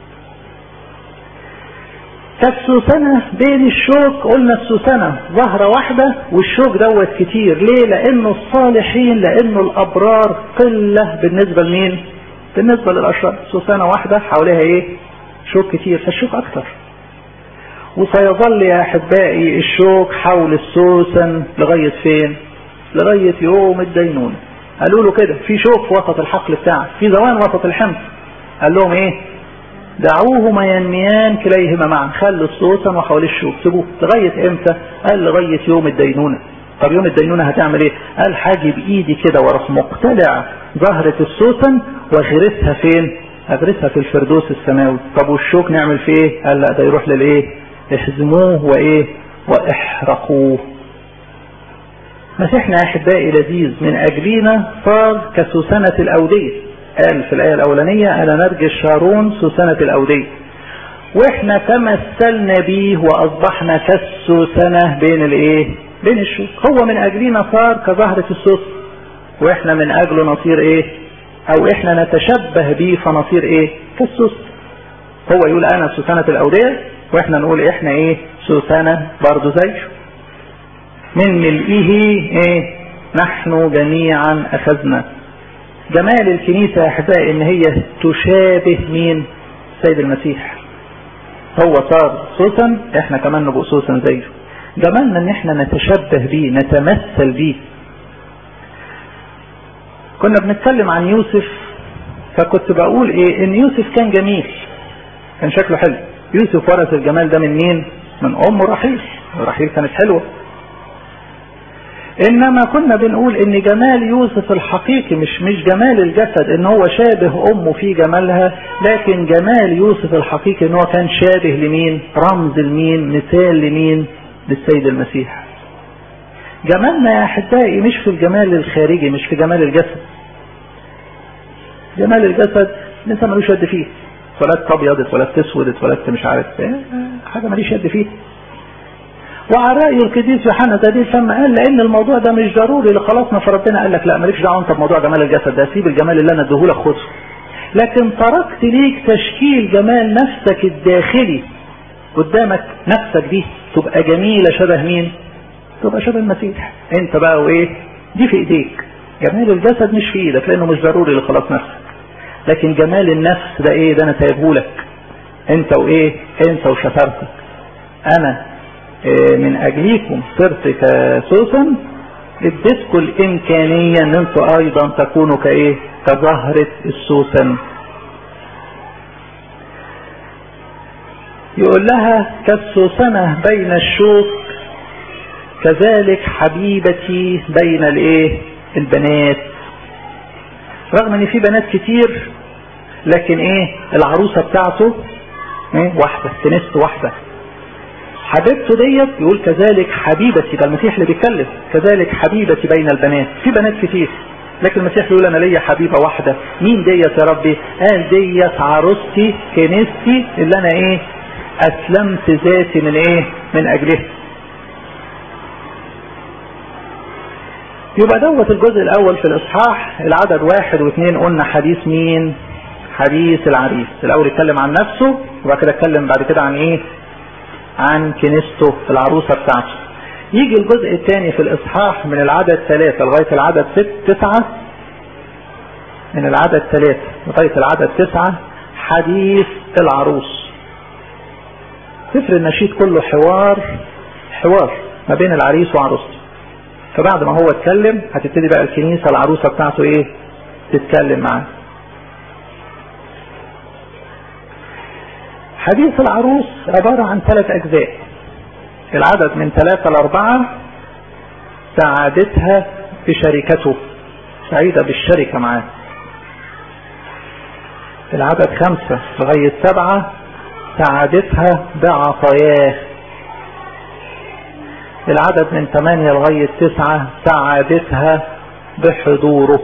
كالسوسنة بين الشوك. قلنا السوسنة ظهرة واحدة والشوك دوت كتير. ليه؟ لانه الصالحين، لانه الابرار قلة بالنسبة لمين؟ بالنسبة للاشرار. سوسنة واحدة حواليها شوك كتير، فالشوك اكتر. وسيظل يا احبائي الشوك حول السوسن لغاية فين؟ لغاية يوم الدينونة. قالوا له كده في شوك في وسط الحقل بتاعك، في زوان وسط الحمص. قال لهم دعوهما ينميان كليهما معا. خلوا السوسن وحوالي الشوك، سيبوه لغاية امتى؟ قال لغاية يوم الدينونة. طب يوم الدينونة هتعمل قال حاجي بايدي كده واروح مقتلع زهرة السوسن واغرسها فين؟ اغرسها في الفردوس السماوي. طب والشوك نعمل فيه قال لا ده يروح احزموه واحرقوه. مسيحنا يا احبائي لذيذ، من اجلنا صار كسوسنة الاودية. قال في الايه الاولانية انا نرجس شارون سوسنة الاودية، واحنا تمثلنا بيه واصبحنا كالسوسنة بين الشوك. هو من اجلنا صار كزهرة السوسن، واحنا من اجله نصير او احنا نتشبه بيه فنصير كالسوسن. هو يقول انا سوسنة الاودية، واحنا نقول احنا سوسنة برضو زيه. من ملئه نحن جميعا اخذنا. جمال الكنيسة يا احبائي ان هي تشابه مين؟ سيد المسيح. هو صار سوسن، احنا كمان نبقى سوسن زيه. جمالنا ان احنا نتشبه بيه، نتمثل بيه. كنا بنتكلم عن يوسف، فكنت بقول ان يوسف كان جميل، كان شكله حلو. يوسف ورث الجمال ده من مين؟ من امه رحيل. رحيل كانت حلوة. انما كنا بنقول ان جمال يوسف الحقيقي مش جمال الجسد ان هو شابه امه في جمالها، لكن جمال يوسف الحقيقي ان هو كان شابه لمين؟ رمز لمين؟ مثال لمين؟ للسيد المسيح. جمالنا يا احبائي مش في الجمال الخارجي، مش في جمال الجسد. جمال الجسد الانسان ملوش يد فيه، اتولدت ابيض اتولدت اسود اتولدت مش عارف حاجه ماليش يد فيه. وعلى رأي القديس يوحنا تديس لما قال لان الموضوع ده مش ضروري لخلاصنا، فربنا قال لك لا مالكش دعوه انت بموضوع جمال الجسد ده، سيب الجمال اللي انا اديهولك خده، لكن تركت ليك تشكيل جمال نفسك الداخلي. قدامك نفسك دي تبقى جميله شبه مين؟ تبقى شبه المسيح. انت بقى دي في ايديك. جمال الجسد مش في ايدك لانه مش ضروري لخلاص نفسك، لكن جمال النفس ده ده انا سايبهولك انت انت وشطارتك. انا من اجليكم صرت كسوسن، اديتكم الامكانية ان انتوا ايضا تكونوا كزهرة السوسن. يقول لها كالسوسنة بين الشوك كذلك حبيبتي بين البنات. رغم ان في بنات كتير لكن العروسة بتاعته واحدة، كنيسته واحدة. حبيبته ديت يقول كذلك حبيبتي، ده المسيح اللي بيتكلم، كذلك حبيبتي بين البنات. في بنات كتير لكن المسيح يقول انا ليا حبيبة واحدة. مين ديت يا ربي؟ قال ديت عروستي كنيستي اللي انا اسلمت ذاتي من اجلها. يبقى دوت الجزء الاول في الاصحاح. العدد 1 و2 قلنا حديث مين؟ حديث العريس. الاول يتكلم عن نفسه وبعد كده اتكلم بعد كده عن عن كنيسته العروسة بتاعته. يجي الجزء الثاني في الاصحاح من العدد 3 لغاية العدد 9، من العدد 3 لغاية العدد 9 حديث العروس. سفر النشيد كله حوار ما بين العريس وعروسته. فبعد ما هو اتكلم هتبتدي بقى الكنيسة العروسة بتاعته تتكلم معاه. حديث العروس عبارة عن 3 أجزاء. العدد من 3 ل4 سعادتها بشركته، سعيدة بالشركة معاه. العدد 5 لغاية 7 سعادتها بعطاياه. العدد من 8 لغاية 9 سعادتها بحضوره.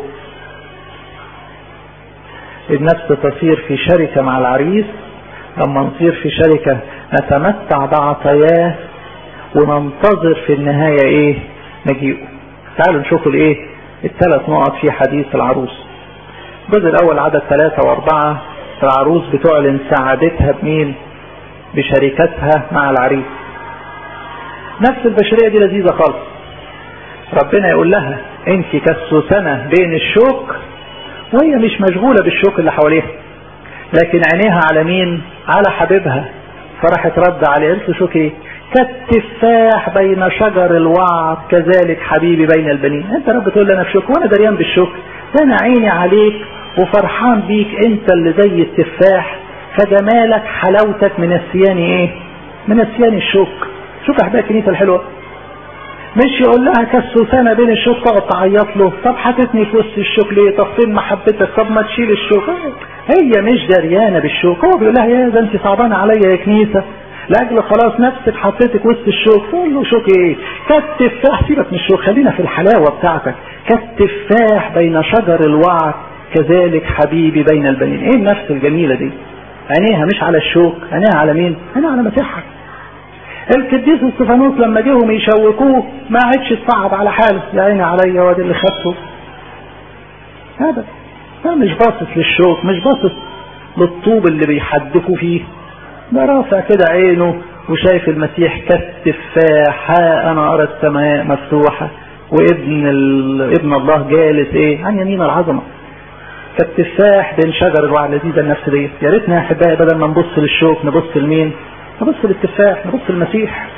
النفس تصير في شركة مع العريس. لما نصير في شركة نتمتع بعطاياه وننتظر في النهاية مجيئه. تعالوا نشوفوا ال3 نقط في حديث العروس. الجزء الاول عدد 3 و4 العروس بتعلن سعادتها بمين؟ بشركتها مع العريس. نفس البشرية دي لذيذة خالص. ربنا يقول لها انت كالسوسنة بين الشوك، وهي مش مشغولة بالشوك اللي حواليها لكن عينيها على مين؟ على حبيبها. فرحت رد عليه قلت له شوك كالتفاح بين شجر الوعر كذلك حبيبي بين البنين. انت رب تقول لي انا في شوك وانا دريان بالشوك؟ ده انا عيني عليك وفرحان بيك، انت اللي زي التفاح، فجمالك حلاوتك من السيان من السيان الشوك. شوف احبائي الكنيسة الحلوة. مش يقول لها كالسوسنة بين الشوك تقعد تعيط له، طب حطتني في وسط الشوك ليه؟ طب فين محبتك؟ طب ما تشيل الشوك. هي مش دريانة بالشوك. هو بيقول لها يا ده انت صعبانة عليا يا كنيسة لاجل خلاص نفسك حطيتك وسط الشوك. تقول له شوك كالتفاح، سيبك من الشوك خلينا في الحلاوة بتاعتك. كالتفاح بين شجر الوعر كذلك حبيبي بين البنين. النفس الجميلة دي عينيها مش على الشوك، عينيها على مين؟ عينيها على مسيحها. القديس استفانوس لما جيهم يشوكوه ما عادش تصعب على حاله، يا عيني عليا وادي اللي خدته. هذا مش باصص للشوك، مش باصص للطوب اللي بيحدفوا فيه، ده رافع كده عينه وشايف المسيح كالتفاح. ها انا ارى السماء مفتوحة وابن الله جالس عن يمين العظمة. كالتفاح بين شجر الوعر. لذيذة النفس دي. يا ريتنا يا احبائي بدل ما نبص للشوك نبص لمين؟ نبص للتفاح، نبص للمسيح.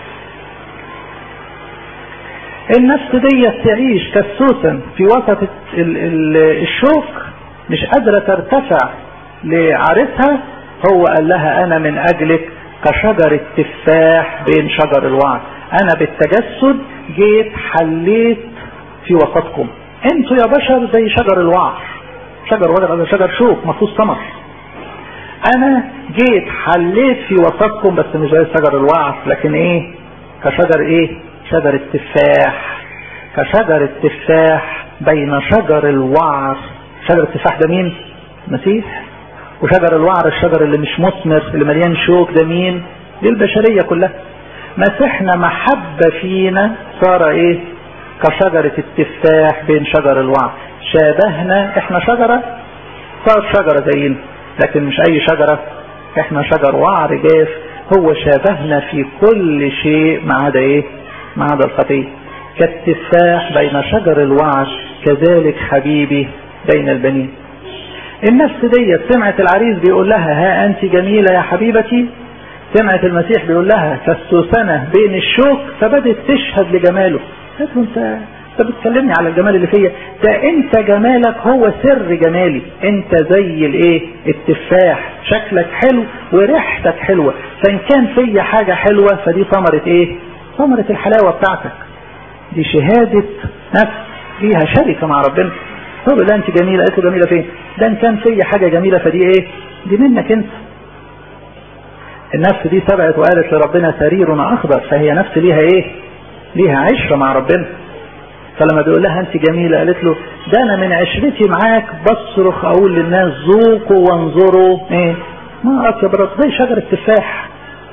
النفس دي تعيش كالسوسن في وسط الشوك، مش قادرة ترتفع لعرسها. هو قال لها انا من اجلك كشجر التفاح بين شجر الوعر. انا بالتجسد جيت حليت في وسطكم. انتوا يا بشر زي شجر الوعر. شجر شوك مفروض ثمر. انا جيت حليت في وسطكم بس مش زي شجر الوعر، لكن كشجر شجر التفاح. كشجر التفاح بين شجر الوعر. شجر التفاح ده مين؟ مسيح. وشجر الوعر الشجر اللي مش مثمر اللي مليان شوك ده مين؟ دي البشرية كلها. مسيحنا محبة فينا صار كشجرة التفاح بين شجر الوعر. شابهنا، احنا شجرة صار شجرة زينا، لكن مش اي شجرة، احنا شجر وعر جاف. هو شابهنا في كل شيء ما عدا ما عدا الخطية. كالتفاح بين شجر الوعر كذلك حبيبي بين البنين. النفس دي سمعت العريس بيقول لها ها انت جميلة يا حبيبتي. سمعت المسيح بيقول لها كالسوسنة بين الشوك، فبدت تشهد لجماله. قالت له انت بتكلمني على الجمال اللي فيا؟ ده انت جمالك هو سر جمالي. انت زي الايه؟ التفاح، شكلك حلو وريحتك حلوة. فان كان فيا حاجة حلوة فدي ثمرة ايه؟ ثمرة الحلاوة بتاعتك. دي شهادة نفس ليها شركة مع ربنا. طب لا انت جميلة، قلت له جميلة فين؟ ده ان كان فيا حاجة جميلة فدي ايه؟ دي منك انت. النفس دي سبقت وقالت لربنا سريرنا اخضر، فهي نفس ليها ايه؟ ليها عشرة مع ربنا. فلما بيقول لها انت جميلة قالت له ده انا من عشرتي معاك بصرخ اقول للناس ذوقوا وانظروا ايه ما اطيب الرب. زي شجر التفاح،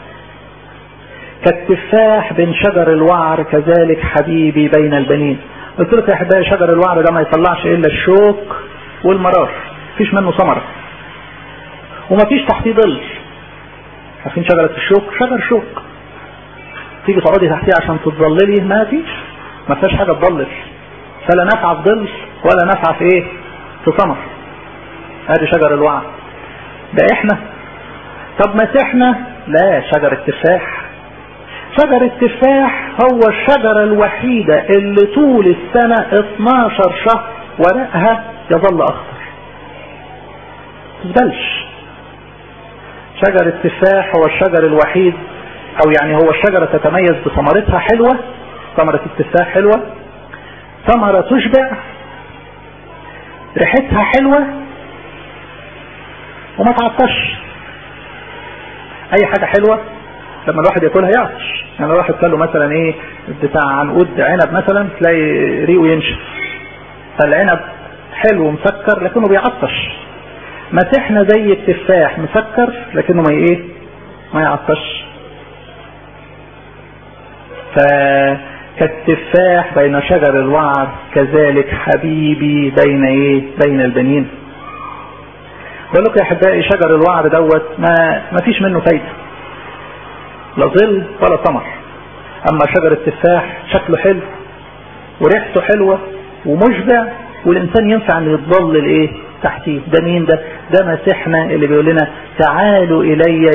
كالتفاح بين شجر الوعر كذلك حبيبي بين البنين. قلت لك يا احبائي شجر الوعر ده ما يطلعش الا الشوك والمرار، مفيش منه ثمرة ومفيش تحتيه ظل. عارفين شجرة الشوك؟ شجر شوك تيجي تقعدي تحتيه عشان تتظللي ما فيش، ما فيهاش حاجة تضلل، فلا نفع في ظل ولا نفع في ايه؟ في ثمر. ادي شجر الوعر. ده احنا. طب مسيحنا لا، شجر التفاح. شجر التفاح هو الشجرة الوحيدة اللي طول السنة 12 شهر ورقها يظل اخضر تبدلش. شجر التفاح هو الشجر الوحيد، او يعني هو الشجرة تتميز بثمرتها حلوة. ثمرة التفاح حلوة، ثمرة تشبع، ريحتها حلوة، وما تعطش. اي حاجة حلوة لما الواحد ياكلها يعطش. يعني لو واحد قال له مثلا ايه بتاع عنقود عنب مثلا تلاقي ريقه ينشف. فالعنب حلو ومسكر لكنه بيعطش. مسيحنا زي التفاح مسكر لكنه ما يعطش. فكالتفاح بين شجر الوعر كذلك حبيبي بين البنين. بقول لكم يا احبائي شجر الوعر دوت ما فيش منه فايده، لا ظل ولا ثمر. اما شجر التفاح شكله حلو وريحته حلوه ومشبع، والانسان ينفع ان يتظلل تحتيه. ده مين ده؟ ده مسيحنا اللي بيقول لنا تعالوا الي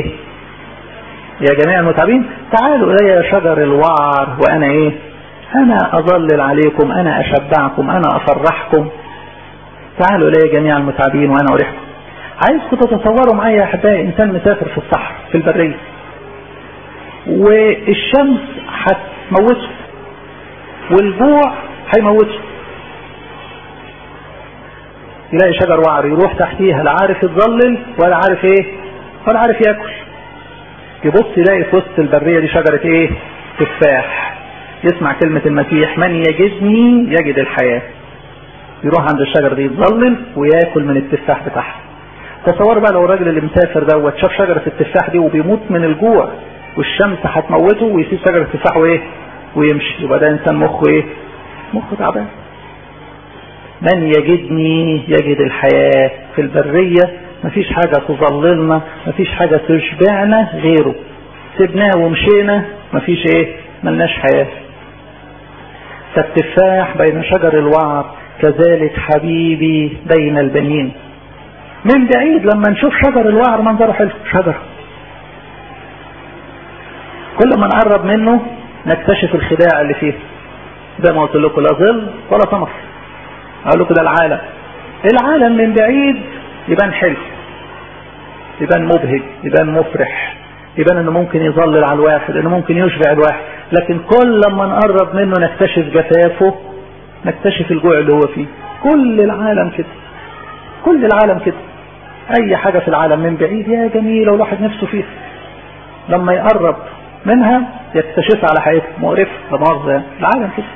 يا جميع المتعبين، تعالوا الي يا شجر الوعر وانا انا اظلل عليكم، انا اشبعكم، انا افرحكم. تعالوا الي جميع المتعبين وانا اريحكم. عايزكم تتصوروا معايا يا احبائي انسان مسافر في الصحراء في البريه، والشمس هتموته والجوع هيموته. يلاقي شجر وعر يروح تحتيها، لا عارف يتظلل ولا عارف ولا عارف ياكل. يبص يلاقي في وسط البريه دي شجره تفاح. يسمع كلمه المسيح من يجدني يجد الحياه. يروح عند الشجره دي يتظلل وياكل من التفاح بتاعها. تصور بقى لو الراجل اللي مسافر دوت شاف شجره التفاح دي وبيموت من الجوع والشمس هتموته ويسيب شجره التفاح ويمشي، يبقى ده انسان مخه تعبان. من يجدني يجد الحياه. في البريه مفيش حاجه تظللنا، مفيش حاجه تشبعنا غيره. سيبناه ومشينا مفيش ملناش حياه. فالتفاح بين شجر الوعر كذلك حبيبي بين البنين. من بعيد لما نشوف شجر الوعر منظره حلو، شجر كل ما نقرب منه نكتشف الخداع اللي فيه. زي ما قلت لكم لا ظل ولا ثمر. اقول لكم ده العالم من بعيد يبان حلو، يبان مبهج، يبان مفرح، يبان انه ممكن يظلل على الواحد، انه ممكن يشبع الواحد. لكن كل ما نقرب منه نكتشف جفافه، نكتشف الجوع اللي هو فيه. كل العالم كده، كل العالم كده. اي حاجة في العالم من بعيد يا جميلة والواحد نفسه فيها، لما يقرب منها يكتشفها على حقيقة مقرفة لمؤاخذة. العالم كده.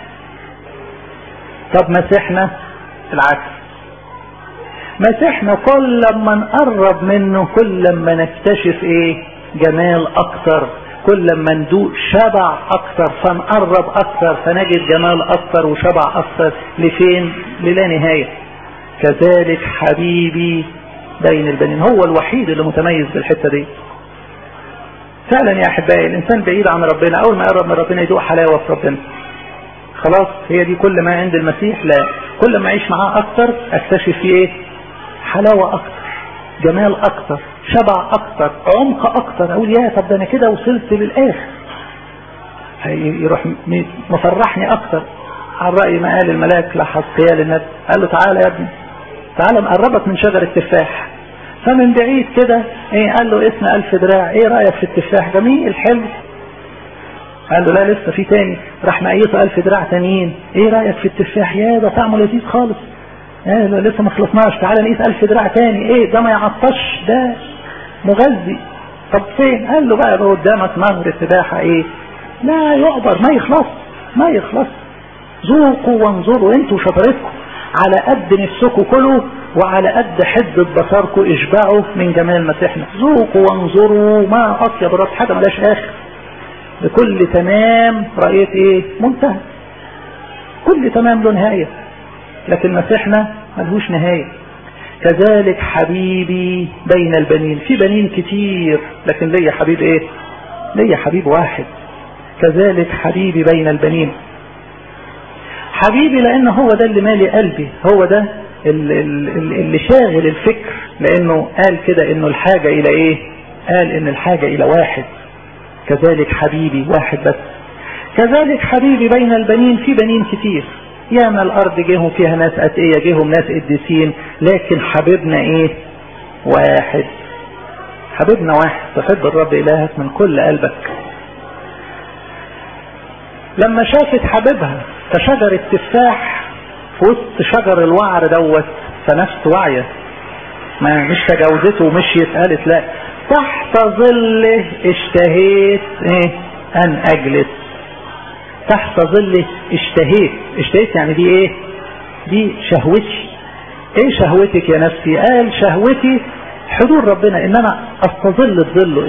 طب مسيحنا العكس. مسيحنا كل ما نقرب منه كل ما نكتشف جمال اكتر، كل ما ندوق شبع اكتر، فنقرب اكتر فنجد جمال اكتر وشبع اكتر. لفين؟ للا نهاية. كذلك حبيبي بين البنين. هو الوحيد اللي متميز بالحتة دي. فعلا يا احبائي الانسان بعيد عن ربنا اول ما يقرب من ربنا يدوق حلاوة في ربنا. خلاص هي دي كل ما عند المسيح. لا، كل ما اعيش معاه اكتر اكتشف فيه حلاوة اكتر، جمال اكتر، شبع اكتر، عمق اكتر. اقول يا طب ده انا كده وصلت للاخر. يروح مفرحني اكتر. على رأي ما قال الملاك لحزقيال النبي، قال له تعالى يا ابني، تعالى نقربك من شجر التفاح. فمن بعيد كده قال له اسم 1000 دراع، ايه رأيك في التفاح؟ جميل حلو. قال له لا لسه في تاني. راح مقيته 1000 دراع تانيين، ايه رأيك في التفاح؟ يا ده طعمه لذيذ خالص. لسه ما خلصناش، تعالى نقيس 1000 دراع تاني، ايه ده ما يعطش، ده مغذي. طب فين؟ قال له بقى قدامك نهر السباحة، ايه لا يعبر، ما يخلص ما يخلص. ذوقوا وانظروا انتوا شطارتكم، على قد نفسكم كلوا، وعلى قد حدة بصركم اشبعوا من جمال مسيحنا. ذوقوا وانظروا ما اطيب الرب، حاجة ملاش اخر. بكل تمام رأيت ايه؟ منتهى. كل تمام له نهاية، لكن مسيحنا ملهوش نهاية. كذلك حبيبي بين البنين، في بنين كتير لكن ليا حبيب ايه؟ ليا حبيب واحد. كذلك حبيبي بين البنين. حبيبي لانه هو ده اللي مالي قلبي، هو ده اللي شاغل الفكر، لانه قال كده انه الحاجة الى ايه؟ قال ان الحاجة الى واحد. كذلك حبيبي واحد بس. كذلك حبيبي بين البنين، في بنين كتير، ياما الارض جيهم فيها ناس اتقية، جيهم ناس قديسين، لكن حبيبنا ايه؟ واحد. حبيبنا واحد. تحب الرب الهك من كل قلبك. لما شافت حبيبها كشجر التفاح في وسط شجر الوعر دوت، فنفس واعية، ما مش تجاوزته ومشيت، قالت لا، تحت ظله اشتهيت ايه؟ ان اجلس. تحت ظله اشتهيت. اشتهيت يعني دي ايه؟ دي شهوتي. ايه شهوتك يا نفسي؟ قال شهوتي حضور ربنا، ان انا استظل بظله،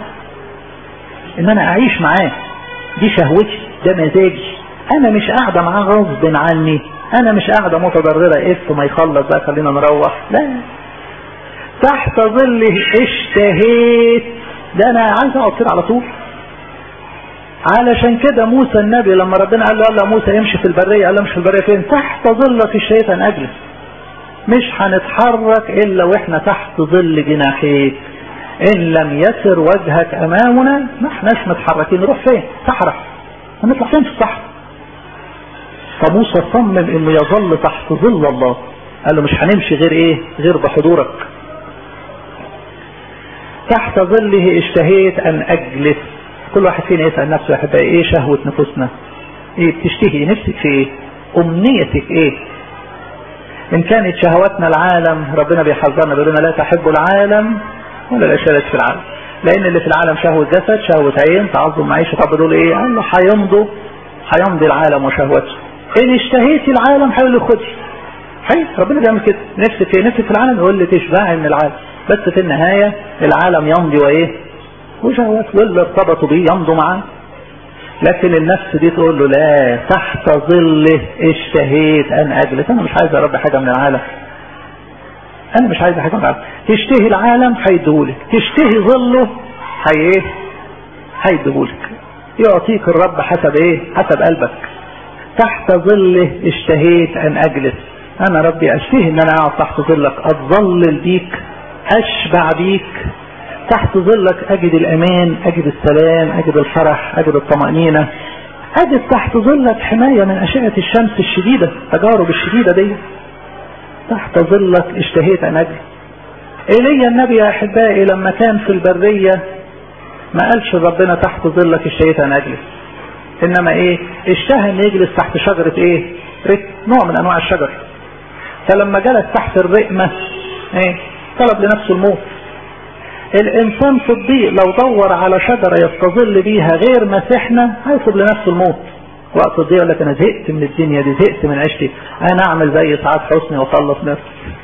ان انا اعيش معاه. دي شهوتي، ده مزاجي. انا مش قاعدة معاه غصب عني، انا مش قاعدة متضررة ما يخلص بقى خلينا نروح، لا. تحت ظله اشتهيت، ده انا عايز اقعد كده على طول. علشان كده موسى النبي لما ربنا قال له يلا موسى يمشي في البرية، قال له مش في البرية فين؟ تحت ظلك اشتهيت ان اجلس. مش هنتحرك الا واحنا تحت ظل جناحيك. ان لم يسر وجهك امامنا ما احناش متحركين. نروح فين؟ صحراء. هنطلع فين في الصحراء؟ فموسى صمم انه يظل تحت ظل الله. قال له مش هنمشي غير ايه؟ غير بحضورك. تحت ظله اشتهيت ان اجلس. كل واحد فينا يسأل نفسه يا احبائي، ايه شهوة نفوسنا؟ ايه بتشتهي؟ نفسك في ايه؟ امنيتك ايه؟ ان كانت شهواتنا العالم، ربنا بيحذرنا بيقول لنا لا تحبوا العالم ولا الاشياء في العالم، لان اللي في العالم شهوة جسد، شهوة عين، تعظم معيشة. طب دول ايه؟ قال له هيمضي العالم وشهوته. ان اشتهيتي العالم هيقول لي خدي. ربنا بيعمل كده. نفسك في نفسك في العالم، يقول لي تشبعي من العالم، بس في النهاية العالم يمضي وايه؟ وشهوات، واللي ارتبطوا بيه يمضوا معاه. لكن النفس دي تقول له لا، تحت ظله اشتهيت ان اجلس. انا مش عايز يا رب حاجة من العالم، انا مش عايز حاجة من العالم. تشتهي العالم هيديهولك، تشتهي ظله هيديهولك. يعطيك الرب حسب ايه؟ حسب قلبك. تحت ظله اشتهيت ان اجلس. انا ربي اشتهي ان انا اقعد تحت ظلك، اتظلل بيك، اشبع بيك. تحت ظلك اجد الامان، اجد السلام، اجد الفرح، اجد الطمأنينة، اجد تحت ظلك حماية من اشعة الشمس الشديدة، التجارب الشديدة دي. تحت ظلك اشتهيت ان اجلس. ايليا النبي يا احبائي لما كان في البرية ما قالش ربنا تحت ظلك اشتهيت ان اجلس، انما ايه؟ اشتهى ان يجلس تحت شجرة ايه؟ نوع من انواع الشجر. فلما جلس تحت الرقمة ايه؟ طلب لنفسه الموت. الانسان في الضيق لو دور على شجرة يستظل بيها غير مسيحنا هيطلب لنفسه الموت. وقت الضيق يقول لك انا زهقت من الدنيا دي، زهقت من عيشتي، انا اعمل زي سعاد حسني واخلص نفسي.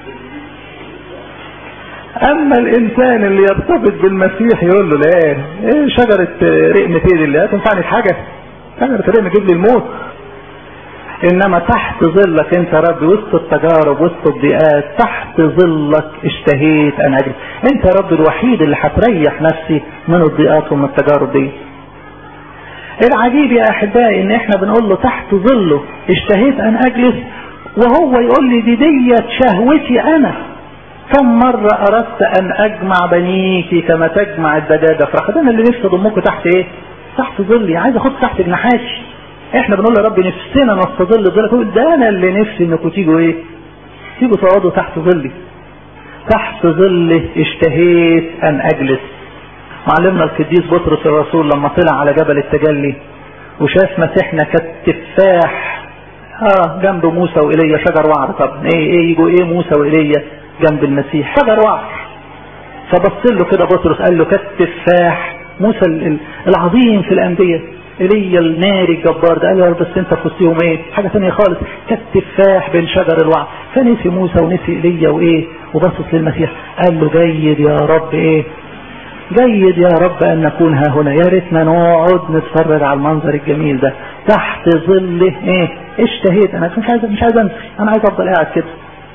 اما الانسان اللي يرتبط بالمسيح يقول له لا، ايه شجرة رقمة ايه دي اللي هتنفعني في حاجة؟ شجرة رقمة تجيب لي الموت. انما تحت ظلك انت رب، وسط التجارب وسط الضيقات، تحت ظلك اشتهيت ان اجلس. انت رب الوحيد اللي هتريح نفسي من الضيقات ومن التجارب دي. العجيب يا احبائي ان احنا بنقول له تحت ظله اشتهيت ان اجلس، وهو يقول لي ديت شهوتي انا. كم مرة اردت ان اجمع بنيك كما تجمع الدجاجة فرخ. ده انا اللي نفسي اضمكم تحت ايه؟ تحت ظلي، عايز اخد تحت جناحاتي. احنا بنقول يا رب نفسنا نستظل ظلك، ده انا اللي نفسي انكم تيجوا ايه؟ تيجوا تقعدوا تحت ظلي. تحت ظله اشتهيت ان اجلس. معلمنا القديس بطرس الرسول لما طلع على جبل التجلي وشاف مسيحنا كالتفاح جنب موسى وإيليا شجر وعر. طب ايه يجوا ايه موسى وإيليا جنب المسيح؟ شجر وعر. فبص له كده بطرس قال له كالتفاح موسى العظيم في الأنبياء، إيليا الناري الجبار ده. قال له بس انت في وسطهم ايه؟ حاجة ثانيه خالص، كالتفاح بين شجر الوعر. فنسي موسى ونسي إيليا وايه وبصص للمسيح قال له جيد يا رب ايه؟ جيد يا رب ان نكون ها هنا. يا ريتنا نقعد نتفرج على المنظر الجميل ده تحت ظله ايه؟ اشتهيت. انا مش عايز انسى، انا عايز افضل قاعد كده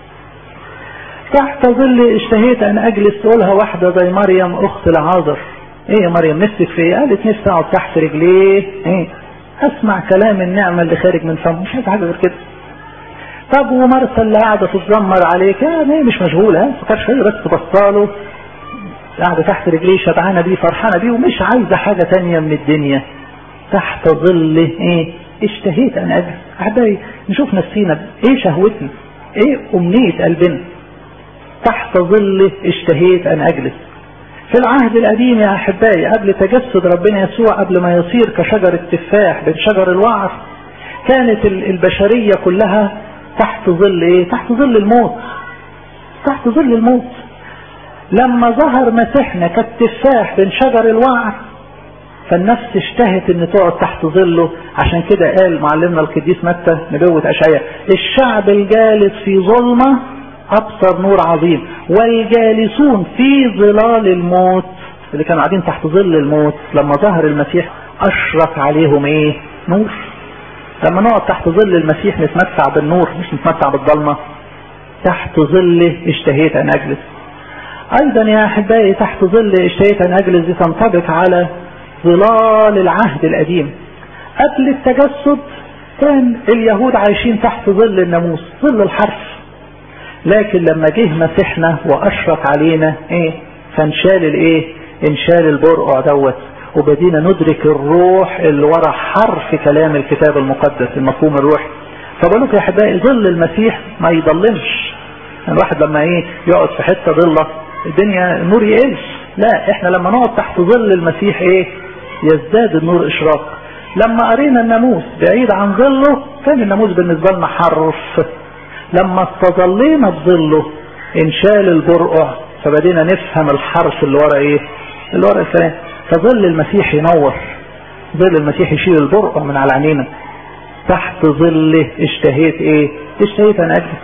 تحت ظل اشتهيت ان اجلس. تقولها واحده زي مريم اخت العازر. ايه يا مريم نفسك في ايه؟ قالت نفسي اقعد تحت رجليه ايه؟ اسمع كلام النعمه اللي خارج من فمه. مش عايز حاجه غير كده. طب ومرسى اللي قاعده تتذمر عليك ايه؟ مش مشغوله، ما فكرش فيه، بس بصاله قاعده تحت رجليه شبعانه بيه فرحانه بيه ومش عايزه حاجه تانية من الدنيا. تحت ظله ايه؟ اشتهيت ان اجلس. احبائي نشوف نفسينا ايه شهوتنا، ايه امنيه قلبنا. تحت ظله اشتهيت ان اجلس. في العهد القديم يا احبائي قبل تجسد ربنا يسوع، قبل ما يصير كشجر التفاح بين شجر الوعر، كانت البشريه كلها تحت ظل ايه؟ تحت ظل الموت. تحت ظل الموت. لما ظهر مسيحنا كالتفاح بين شجر الوعر فالنفس اشتهت ان تقعد تحت ظله. عشان كده قال معلمنا القديس متى نبوة اشعياء الشعب الجالس في ظلمة ابصر نور عظيم، والجالسون في ظلال الموت، اللي كانوا قاعدين تحت ظل الموت لما ظهر المسيح اشرق عليهم ايه؟ نور. لما نقعد تحت ظل المسيح نتمتع بالنور مش نتمتع بالظلمة. تحت ظله اشتهيت ان اجلس. ايضا يا احبائي تحت ظل اشتهيت ان اجلس دي تنطبق على ظلال العهد القديم. قبل التجسد كان اليهود عايشين تحت ظل الناموس، ظل الحرف. لكن لما جه مسيحنا واشرق علينا ايه؟ فانشال الايه؟ انشال البرقع دوت، وبدينا ندرك الروح اللي ورا حرف كلام الكتاب المقدس، المفهوم الروحي. فبقول لكم يا احبائي ظل المسيح ما يضلمش. الواحد لما ايه يقعد في حته ضله الدنيا النور يقل. لا، احنا لما نقعد تحت ظل المسيح ايه؟ يزداد النور اشراق. لما قرينا الناموس بعيد عن ظله كان الناموس بالنسبه لنا حرف. لما استظلينا بظله انشال البرقع فبدينا نفهم الحرف اللي ورا ايه؟ اللي ورا الكلام. فظل المسيح ينور، ظل المسيح يشيل البرقع من على عينينا. تحت ظله اشتهيت ايه؟ اشتهيت ان اجلس.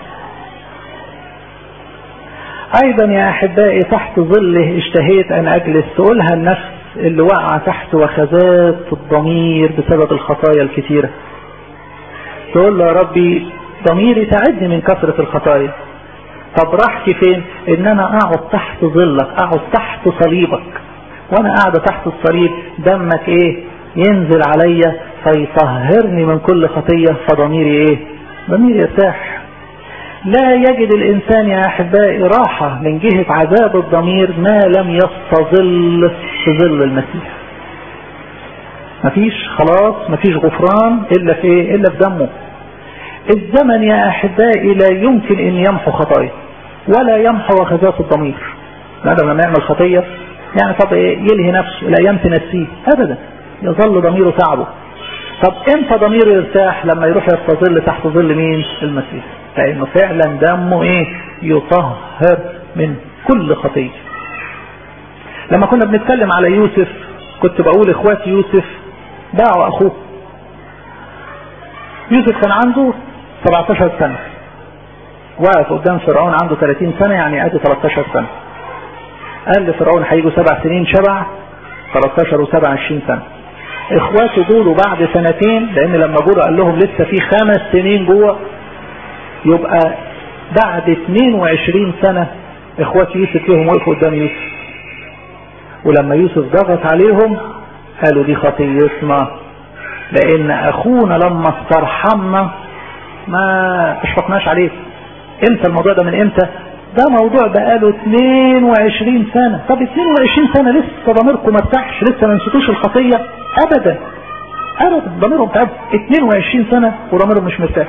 ايضا يا احبائي تحت ظله اشتهيت ان اجلس. تقولها النفس اللي وقع تحت وخزات الضمير بسبب الخطايا الكتيرة. تقول له يا ربي ضميري تعدني من كثرة الخطايا. طب راحتي فين؟ ان انا اقعد تحت ظلك، اقعد تحت صليبك. وانا قاعدة تحت الصليب دمك ايه؟ ينزل عليا فيطهرني من كل خطية. فضميري ايه؟ ضميري يرتاح. لا يجد الانسان يا احبائي راحة من جهة عذاب الضمير ما لم يستظل في ظل المسيح. مفيش خلاص، مفيش غفران الا في ايه؟ الا في دمه. الزمن يا احبائي لا يمكن ان يمحو خطايا ولا يمحو وخزات الضمير. هذا لما يعمل خطية يعني طب ايه؟ يلهي نفسه، الايام تنسيه ابدا، يظل ضميره تعبه. طب امتى ضميره يرتاح؟ لما يروح يستظل تحت ظل مين؟ المسيح. لانه فعلا دمه ايه؟ يطهر من كل خطية. لما كنا بنتكلم على يوسف كنت بقول اخوات يوسف باعوا اخوه. يوسف كان عنده 17 سنة، وقف قدام فرعون عنده 30 سنة، يعني ادي 13 سنة. قال لفرعون هيجوا 7 سنين شبع، 13 و7 20 سنة. اخواته دول بعد سنتين، لان لما جوله قال لهم لسه في 5 سنين جوه، يبقى بعد 22 سنة اخوات يوسف لهم وقفوا قدام يوسف. ولما يوسف ضغط عليهم قالوا دي خطيتنا، لان اخونا لما استرحمنا ما اشفقناش عليه. امتى الموضوع ده؟ من امتى ده؟ موضوع بقاله 22 سنة. طب 22 سنة لسه ضميركم ما ارتاحش؟ لسه ما نسيتوش الخطية؟ ابدا. ضميرهم تعب 22 سنة وضميرهم مش مرتاح.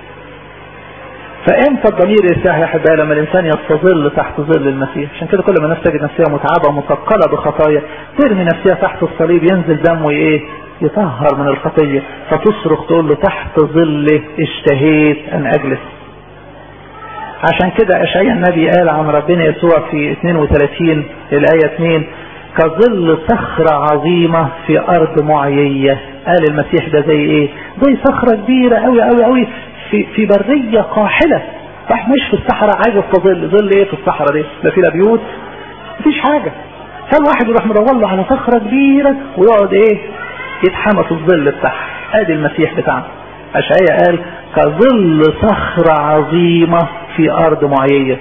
فامتى الضمير يرتاح يا احبائي؟ لما الانسان يستظل تحت ظل المسيح. عشان كده كل ما الناس تجد نفسها متعبه ومثقله بخطايا ترمي نفسها تحت الصليب، ينزل دمه يطهر من الخطيه، فتصرخ تقول له تحت ظله اشتهيت ان اجلس. عشان كده اشعياء النبي قال عن ربنا يسوع في 32 الآية 2 كظل صخرة عظيمة في أرض معيية. قال المسيح ده زي ايه؟ زي صخرة كبيرة قوي قوي قوي في برية قاحلة. راح مش في الصحراء عايز تظل. ظل ايه في الصحراء دي؟ لا في لا بيوت مفيش حاجة. فالواحد يروح مدور له على صخرة كبيرة ويقعد يتحمى في الظل بتاعها. ادي المسيح بتاعنا. اشعياء قال كظل صخرة عظيمة في ارض معيية.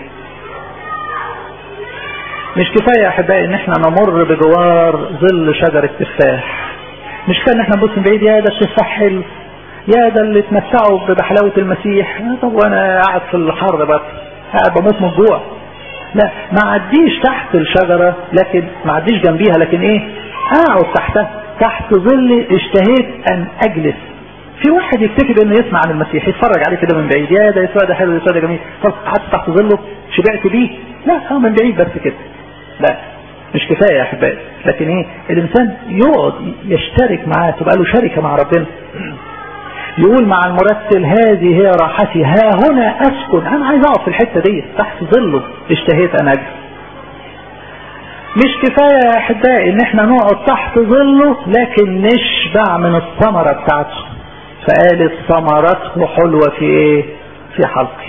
مش كفاية يا احبائي ان احنا نمر بجوار ظل شجرة تفاح. مش كفاية ان احنا نبص من بعيد يا ده التفاح حلو، يا ده اللي اتمتعوا بحلاوة المسيح. طب وانا قاعد في الحر بس قاعد بموت من الجوع. لا، ما عديش تحت الشجرة، لكن ما عديش جنبيها، لكن اقعد تحتها تحت ظل اشتهيت ان اجلس. في واحد يكتفي بانه يسمع عن المسيح، يتفرج عليه كده من بعيد، يا ده يسوع ده حلو، يسوع ده جميل، طب حتى تحت ظله شبعت بيه؟ لا، من بعيد بس كده. لا، مش كفايه يا احبائي. لكن الانسان يقعد يشترك معاه، تبقى له شركه مع ربنا. يقول مع المرتل هذه هي راحتي، ها هنا اسكن. انا عايز اقعد في الحته دي تحت ظله اشتهيت ان اجلس. مش كفايه يا احبائي ان احنا نقعد تحت ظله، لكن نشبع من الثمره بتاعته. فقالت ثمرته حلوه في حلقي.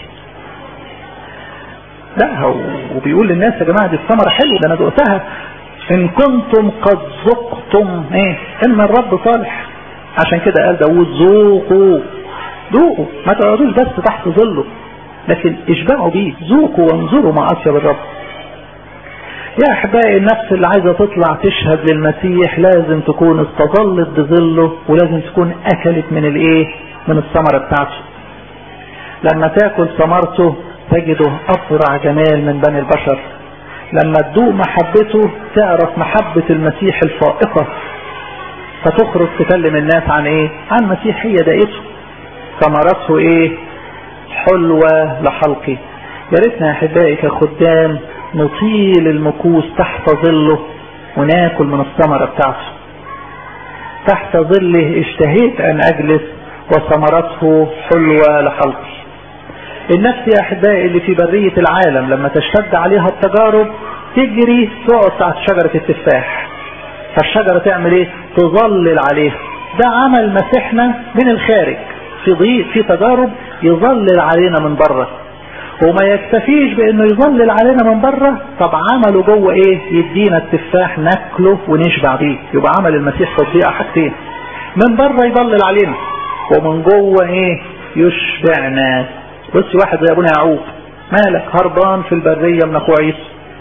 لا، وبيقول للناس يا جماعه دي الثمره حلوه، ده انا دقتها. ان كنتم قد ذقتم ان الرب صالح. عشان كده قال داود ذوقوا ما تقعدوش بس تحت ظله، لكن اشبعوا بيه. ذوقوا وانظروا ما اطيب الرب. يا احبائي النفس اللي عايزه تطلع تشهد للمسيح لازم تكون استظلت بظله، ولازم تكون اكلت من الثمره بتاعته. لما تاكل ثمرته تجده افرع جمال من بني البشر. لما تدوق محبته تعرف محبه المسيح الفائقه، فتخرج تكلم الناس عن مسيح هي دقيته. ثمرته حلوه لحلقي. يا ريتنا يا احبائي كخدام نطيل المكوس تحت ظله وناكل من الثمره بتاعته. تحت ظله اشتهيت ان اجلس وثمرته حلوه لحلقي. النفس يا احبائي اللي في بريه العالم لما تشتد عليها التجارب تجري تقعد تحت شجره التفاح. فالشجره تعمل تظلل عليها. ده عمل مسيحنا من الخارج. في ضيق في تجارب يظلل علينا من بره، وما يكتفيش بانه يظلل علينا من بره. طب عمله جوه يدينا التفاح ناكله ونشبع بيه. يبقى عمل المسيح في الضيقه حاجتين: من بره يظلل علينا، ومن جوه يشبعنا. بص واحد زي ابونا يعقوب، مالك هربان في البريه من اخوه عيسى،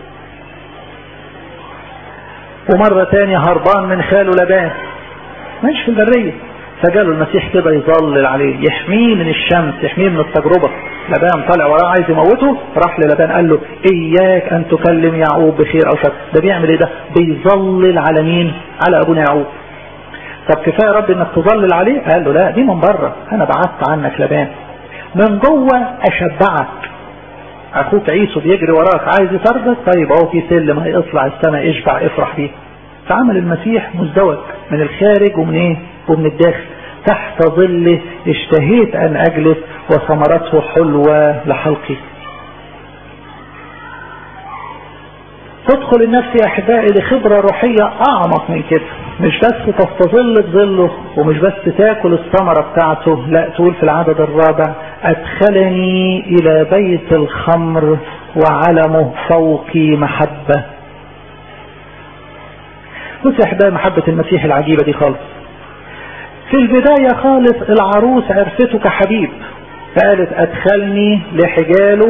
ومره تانية هربان من خاله لبان ماشي في البريه. فجاله المسيح كده يظلل عليه، يحميه من الشمس، يحميه من التجربه. لبان طالع وراه عايز يموته، راح للبان قال له اياك ان تكلم يعقوب بخير او شر. ده بيعمل ده؟ بيظلل على مين؟ على ابونا يعقوب. طب كفايه يا رب انك تظلل عليه؟ قال له لا، دي من بره، انا بعدت عنك لبان. من جوه اشبعك. اخوك عيسو بيجري وراك عايز يطردك، طيب اهو في سلم هيطلع السماء، اشبع افرح بيه. فعمل المسيح مزدوج من الخارج ومن الداخل. تحت ظله اشتهيت ان اجلس وثمرته حلوه لحلقي. تدخل النفس يا احبائي لخبره روحيه اعمق من كده. مش بس تستظل بظله، ومش بس تاكل الثمره بتاعته، لا، تقول في العدد الرابع ادخلني الى بيت الخمر وعلمه فوقي محبه. بص يا احبائي محبه المسيح العجيبه دي خالص. في البدايه خالص العروس عرفته كحبيب، فقالت ادخلني لحجاله.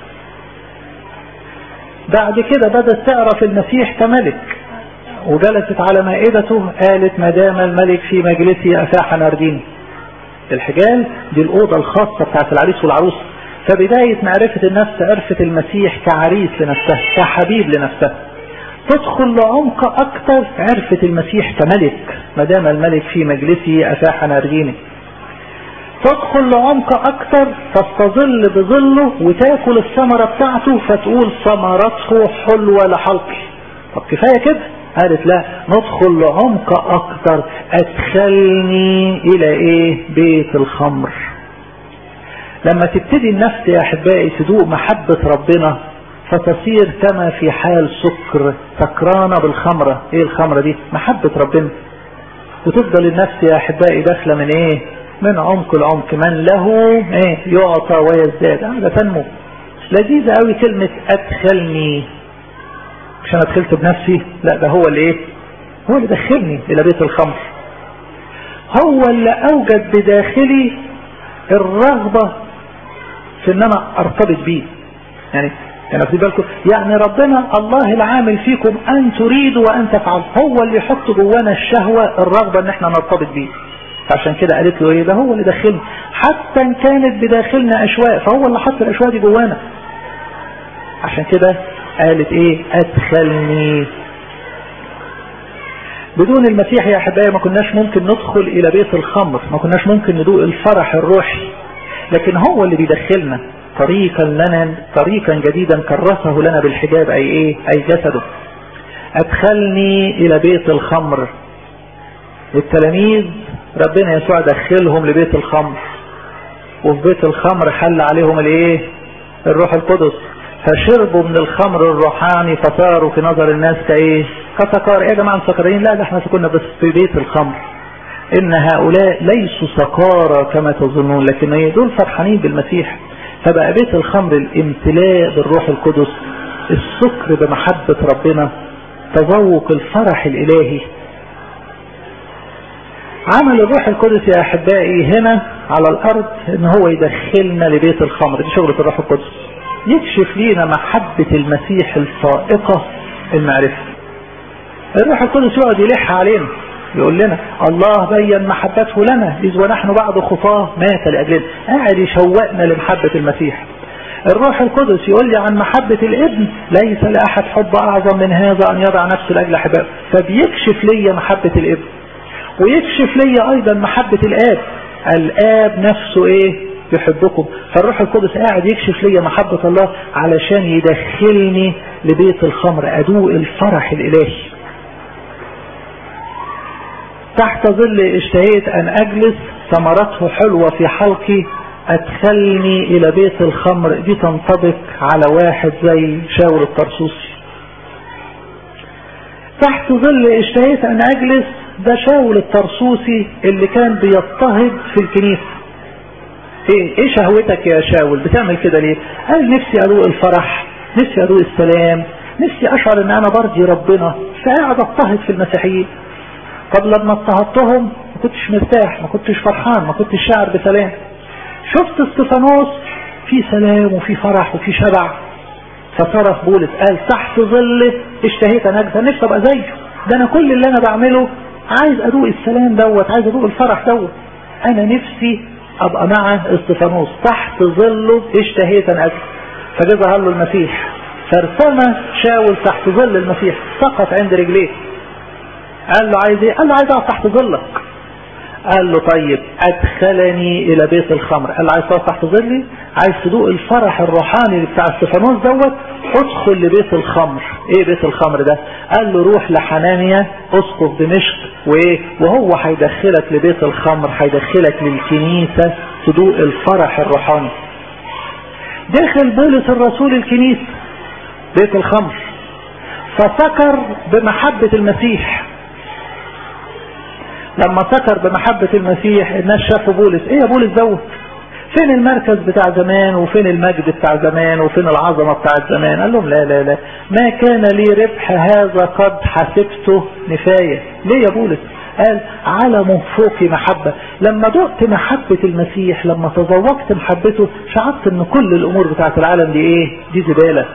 بعد كده بدأت تعرف المسيح كملك، وجلست على مائدته، قالت ما دام الملك في مجلسي أفاح ناردين. الحجال دي الأوضة الخاصة بتاعت العريس والعروس. فبداية معرفة النفس عرفت المسيح كعريس لنفسها، كحبيب لنفسها. تدخل لعمق أكتر عرفت المسيح كملك. ما دام الملك في مجلسي أفاح نرجيني. تدخل لعمق أكتر تستظل بظله وتاكل الثمرة بتاعته فتقول ثمرته حلوة لحلقي. طب كفاية كده؟ قالت لا، ندخل لعمق أكتر، أدخلني إلى إيه؟ بيت الخمر. لما تبتدي النفس يا أحبائي تدوق محبة ربنا فتصير كما في حال سكر، سكرانة بالخمرة. إيه الخمرة دي؟ محبة ربنا. وتفضل النفس يا أحبائي داخلة من إيه؟ من عمق العمق. من له إيه؟ يعطى ويزداد. هذا تنمو. لذيذة قوي كلمة أدخلني، مش أنا دخلت بنفسي، لا ده هو اللي إيه؟ هو اللي دخلني إلى بيت الخمر. هو اللي أوجد بداخلي الرغبة في ان انا ارتبط بيه. يعني خدوا بالكم، يعني ربنا الله العامل فيكم ان تريدوا وان تفعلوا، هو اللي يحط جوانا الشهوة الرغبة ان احنا نرتبط بيه. عشان كده قالت له ايه؟ ده هو اللي دخلنا، حتى ان كانت بداخلنا اشواق فهو اللي حط الاشواق دي جوانا. عشان كده قالت ايه؟ ادخلني. بدون المسيح يا احبائي ما كناش ممكن ندخل الى بيت الخمر، ما كناش ممكن ندوق الفرح الروحي، لكن هو اللي بيدخلنا طريقا لنا، طريقا جديدا كرسه لنا بالحجاب، اي ايه؟ اي جسده. ادخلني الى بيت الخمر. والتلاميذ ربنا يسوع دخلهم لبيت الخمر، وفي بيت الخمر حل عليهم الايه؟ الروح القدس، فشربوا من الخمر الروحاني فصاروا في نظر الناس كايه؟ كسكار. ايه يا جماعه سكرين؟ لا ده احنا كنا بس في بيت الخمر. ان هؤلاء ليسوا سكارى كما تظنون، لكن ايه؟ دول فرحانين بالمسيح. فبقى بيت الخمر الامتلاء بالروح القدس، السكر بمحبة ربنا، تذوق الفرح الالهي. عمل الروح القدس يا احبائي هنا على الارض ان هو يدخلنا لبيت الخمر. دي شغلة الروح القدس، يكشف لينا محبة المسيح الفائقة المعرفة. الروح القدس يقعد يلح علينا يقول لنا الله بين محبته لنا إذ ونحن بعد خطاه مات لأجلنا، قاعد يشوقنا لمحبة المسيح. الروح القدس يقول لي عن محبة الابن ليس لأحد حب أعظم من هذا أن يضع نفسه لأجل أحبابه، فبيكشف لي محبة الابن ويكشف لي أيضا محبة الآب. الآب نفسه إيه؟ يحبكم. فالروح القدس قاعد يكشف لي محبة الله علشان يدخلني لبيت الخمر، أدوق الفرح الإلهي. تحت ظل اشتهيت أن أجلس ثمرته حلوة في حلقي، أدخلني إلى بيت الخمر. دي تنطبق على واحد زي شاول الطرسوسي. تحت ظل اشتهيت أن أجلس، ده شاول الطرسوسي اللي كان بيضطهد في الكنيسة. ايه شهوتك يا شاول؟ بتعمل كده ليه؟ قال نفسي أدوق الفرح، نفسي أدوق السلام، نفسي أشعر أن أنا برضي ربنا، فقاعد أضطهد في المسيحيين. طب لما اضطهدتهم ما كنتش مرتاح، ما كنتش فرحان، ما كنتش شاعر بسلام. شفت استفانوس في سلام وفي فرح وفي شبع، فصرخ بولس قال تحت ظل اشتهيت ان اجلس، نفسي ابقى زيه. ده انا كل اللي انا بعمله عايز ادوق السلام دوت، عايز ادوق الفرح دوت. انا نفسي ابقى مع استفانوس تحت ظله اشتهيت ان اجلس. فجاء ظهر له المسيح فارتمى شاول تحت ظل المسيح، سقط عند رجليه. قال له عايز ايه؟ قال له عايز اقعد تحت ظلك. قال له طيب ادخلني الى بيت الخمر. قال له عايز تقعد تحت ظلي؟ عايز تدوق الفرح الروحاني بتاع استفانوس دوت؟ ادخل لبيت الخمر. ايه بيت الخمر ده؟ قال له روح لحنانيا اسقف دمشق وايه، وهو هيدخلك لبيت الخمر، هيدخلك للكنيسة تدوق الفرح الروحاني. دخل بولس الرسول الكنيسة بيت الخمر فسكر بمحبة المسيح. لما سكر بمحبة المسيح الناس شافوا بولس، ايه يا بولس دوت؟ فين المركز بتاع زمان وفين المجد بتاع زمان وفين العظمة بتاع زمان؟ قال لهم لا لا لا، ما كان لي ربح هذا قد حسبته نفاية. ليه يا بولس؟ قال علمه فوق محبة. لما دقت محبة المسيح، لما تذوقت محبته، شعرت ان كل الامور بتاعت العالم دي ايه؟ دي زبالة.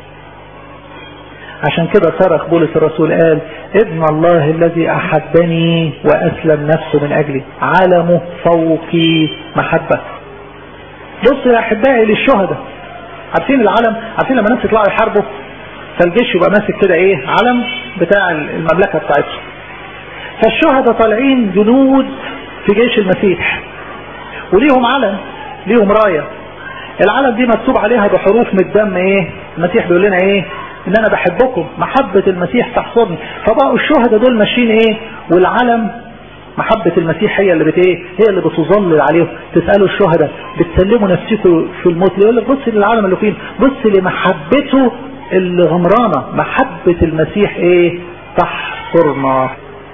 عشان كده صرخ بولس الرسول قال ابن الله الذي احبني واسلم نفسه من اجلي، علمه فوقي محبة. بصوا يا احبائي للشهداء، عارفين العلم؟ عارفين لما ناس يطلعوا يحاربوا فالجيش يبقى ماسك كده ايه؟ علم بتاع المملكة بتاعتهم. فالشهداء طالعين جنود في جيش المسيح، وليهم علم، ليهم راية. العلم دي مكتوب عليها بحروف من الدم ايه؟ المسيح بيقول لنا ايه؟ ان انا بحبكم، محبة المسيح تحصرني. فبقوا الشهداء دول ماشيين ايه؟ والعلم محبة المسيح هي اللي ايه؟ هي اللي بتظلل عليهم. تسألوا الشهداء بتسلموا نفسكم في الموت، يقول لك بص للعلم اللي فين، بص لمحبته اللي غمرانة، محبة المسيح ايه؟ تحصرنا.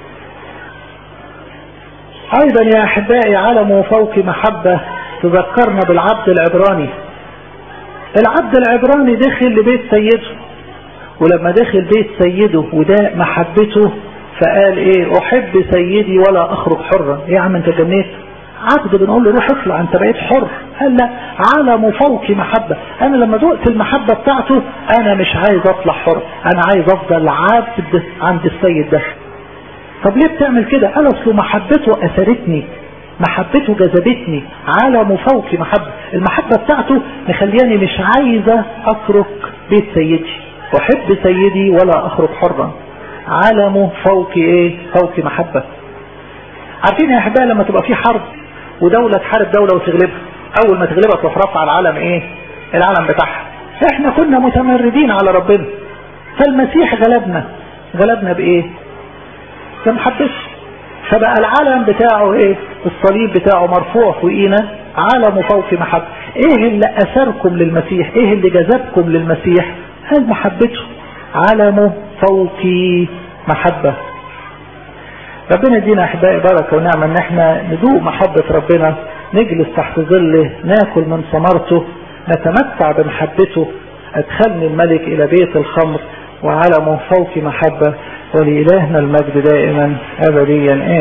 ايضا يا احبائي علم فوق محبة تذكرنا بالعبد العبراني. العبد العبراني دخل لبيت سيده، ولما دخل بيت سيده وده محبته فقال ايه؟ احب سيدي ولا اخرج حرا. ايه يا عم انت جنيت؟ عبد بنقول له روح اطلع انت بقيت حر. قال لا، علم فوق محبة، انا لما دقت المحبة بتاعته انا مش عايز اطلع حر، انا عايز افضل عبد عند السيد ده. طب ليه بتعمل كده؟ قال اصله محبته اثرتني، محبته جذبتني، علم فوق محبة. المحبة بتاعته مخلياني مش عايزة اترك بيت سيدي، احب سيدي ولا اخرج حرا. علم فوق ايه؟ فوق محبة. عارفين يا احبائي لما تبقى في حرب ودولة تحارب دولة وتغلبها، اول ما تغلبها تروح رفع العلم ايه؟ العلم بتاعها. احنا كنا متمردين على ربنا، فالمسيح غلبنا بايه؟ بمحبته. فبقى العلم بتاعه ايه؟ الصليب بتاعه مرفوع فوقينا، علم فوق محبة. ايه اللي اثركم للمسيح؟ ايه اللي جذبكم للمسيح؟ هل محبته، علم فوق محبة. ربنا يدينا احبائي بركة ونعمة ان احنا ندوق محبة ربنا، نجلس تحت ظله، ناكل من ثمرته، نتمتع بمحبته. ادخلني الملك الى بيت الخمر وعلم فوق محبة، ولإلهنا المجد دائما أبديا.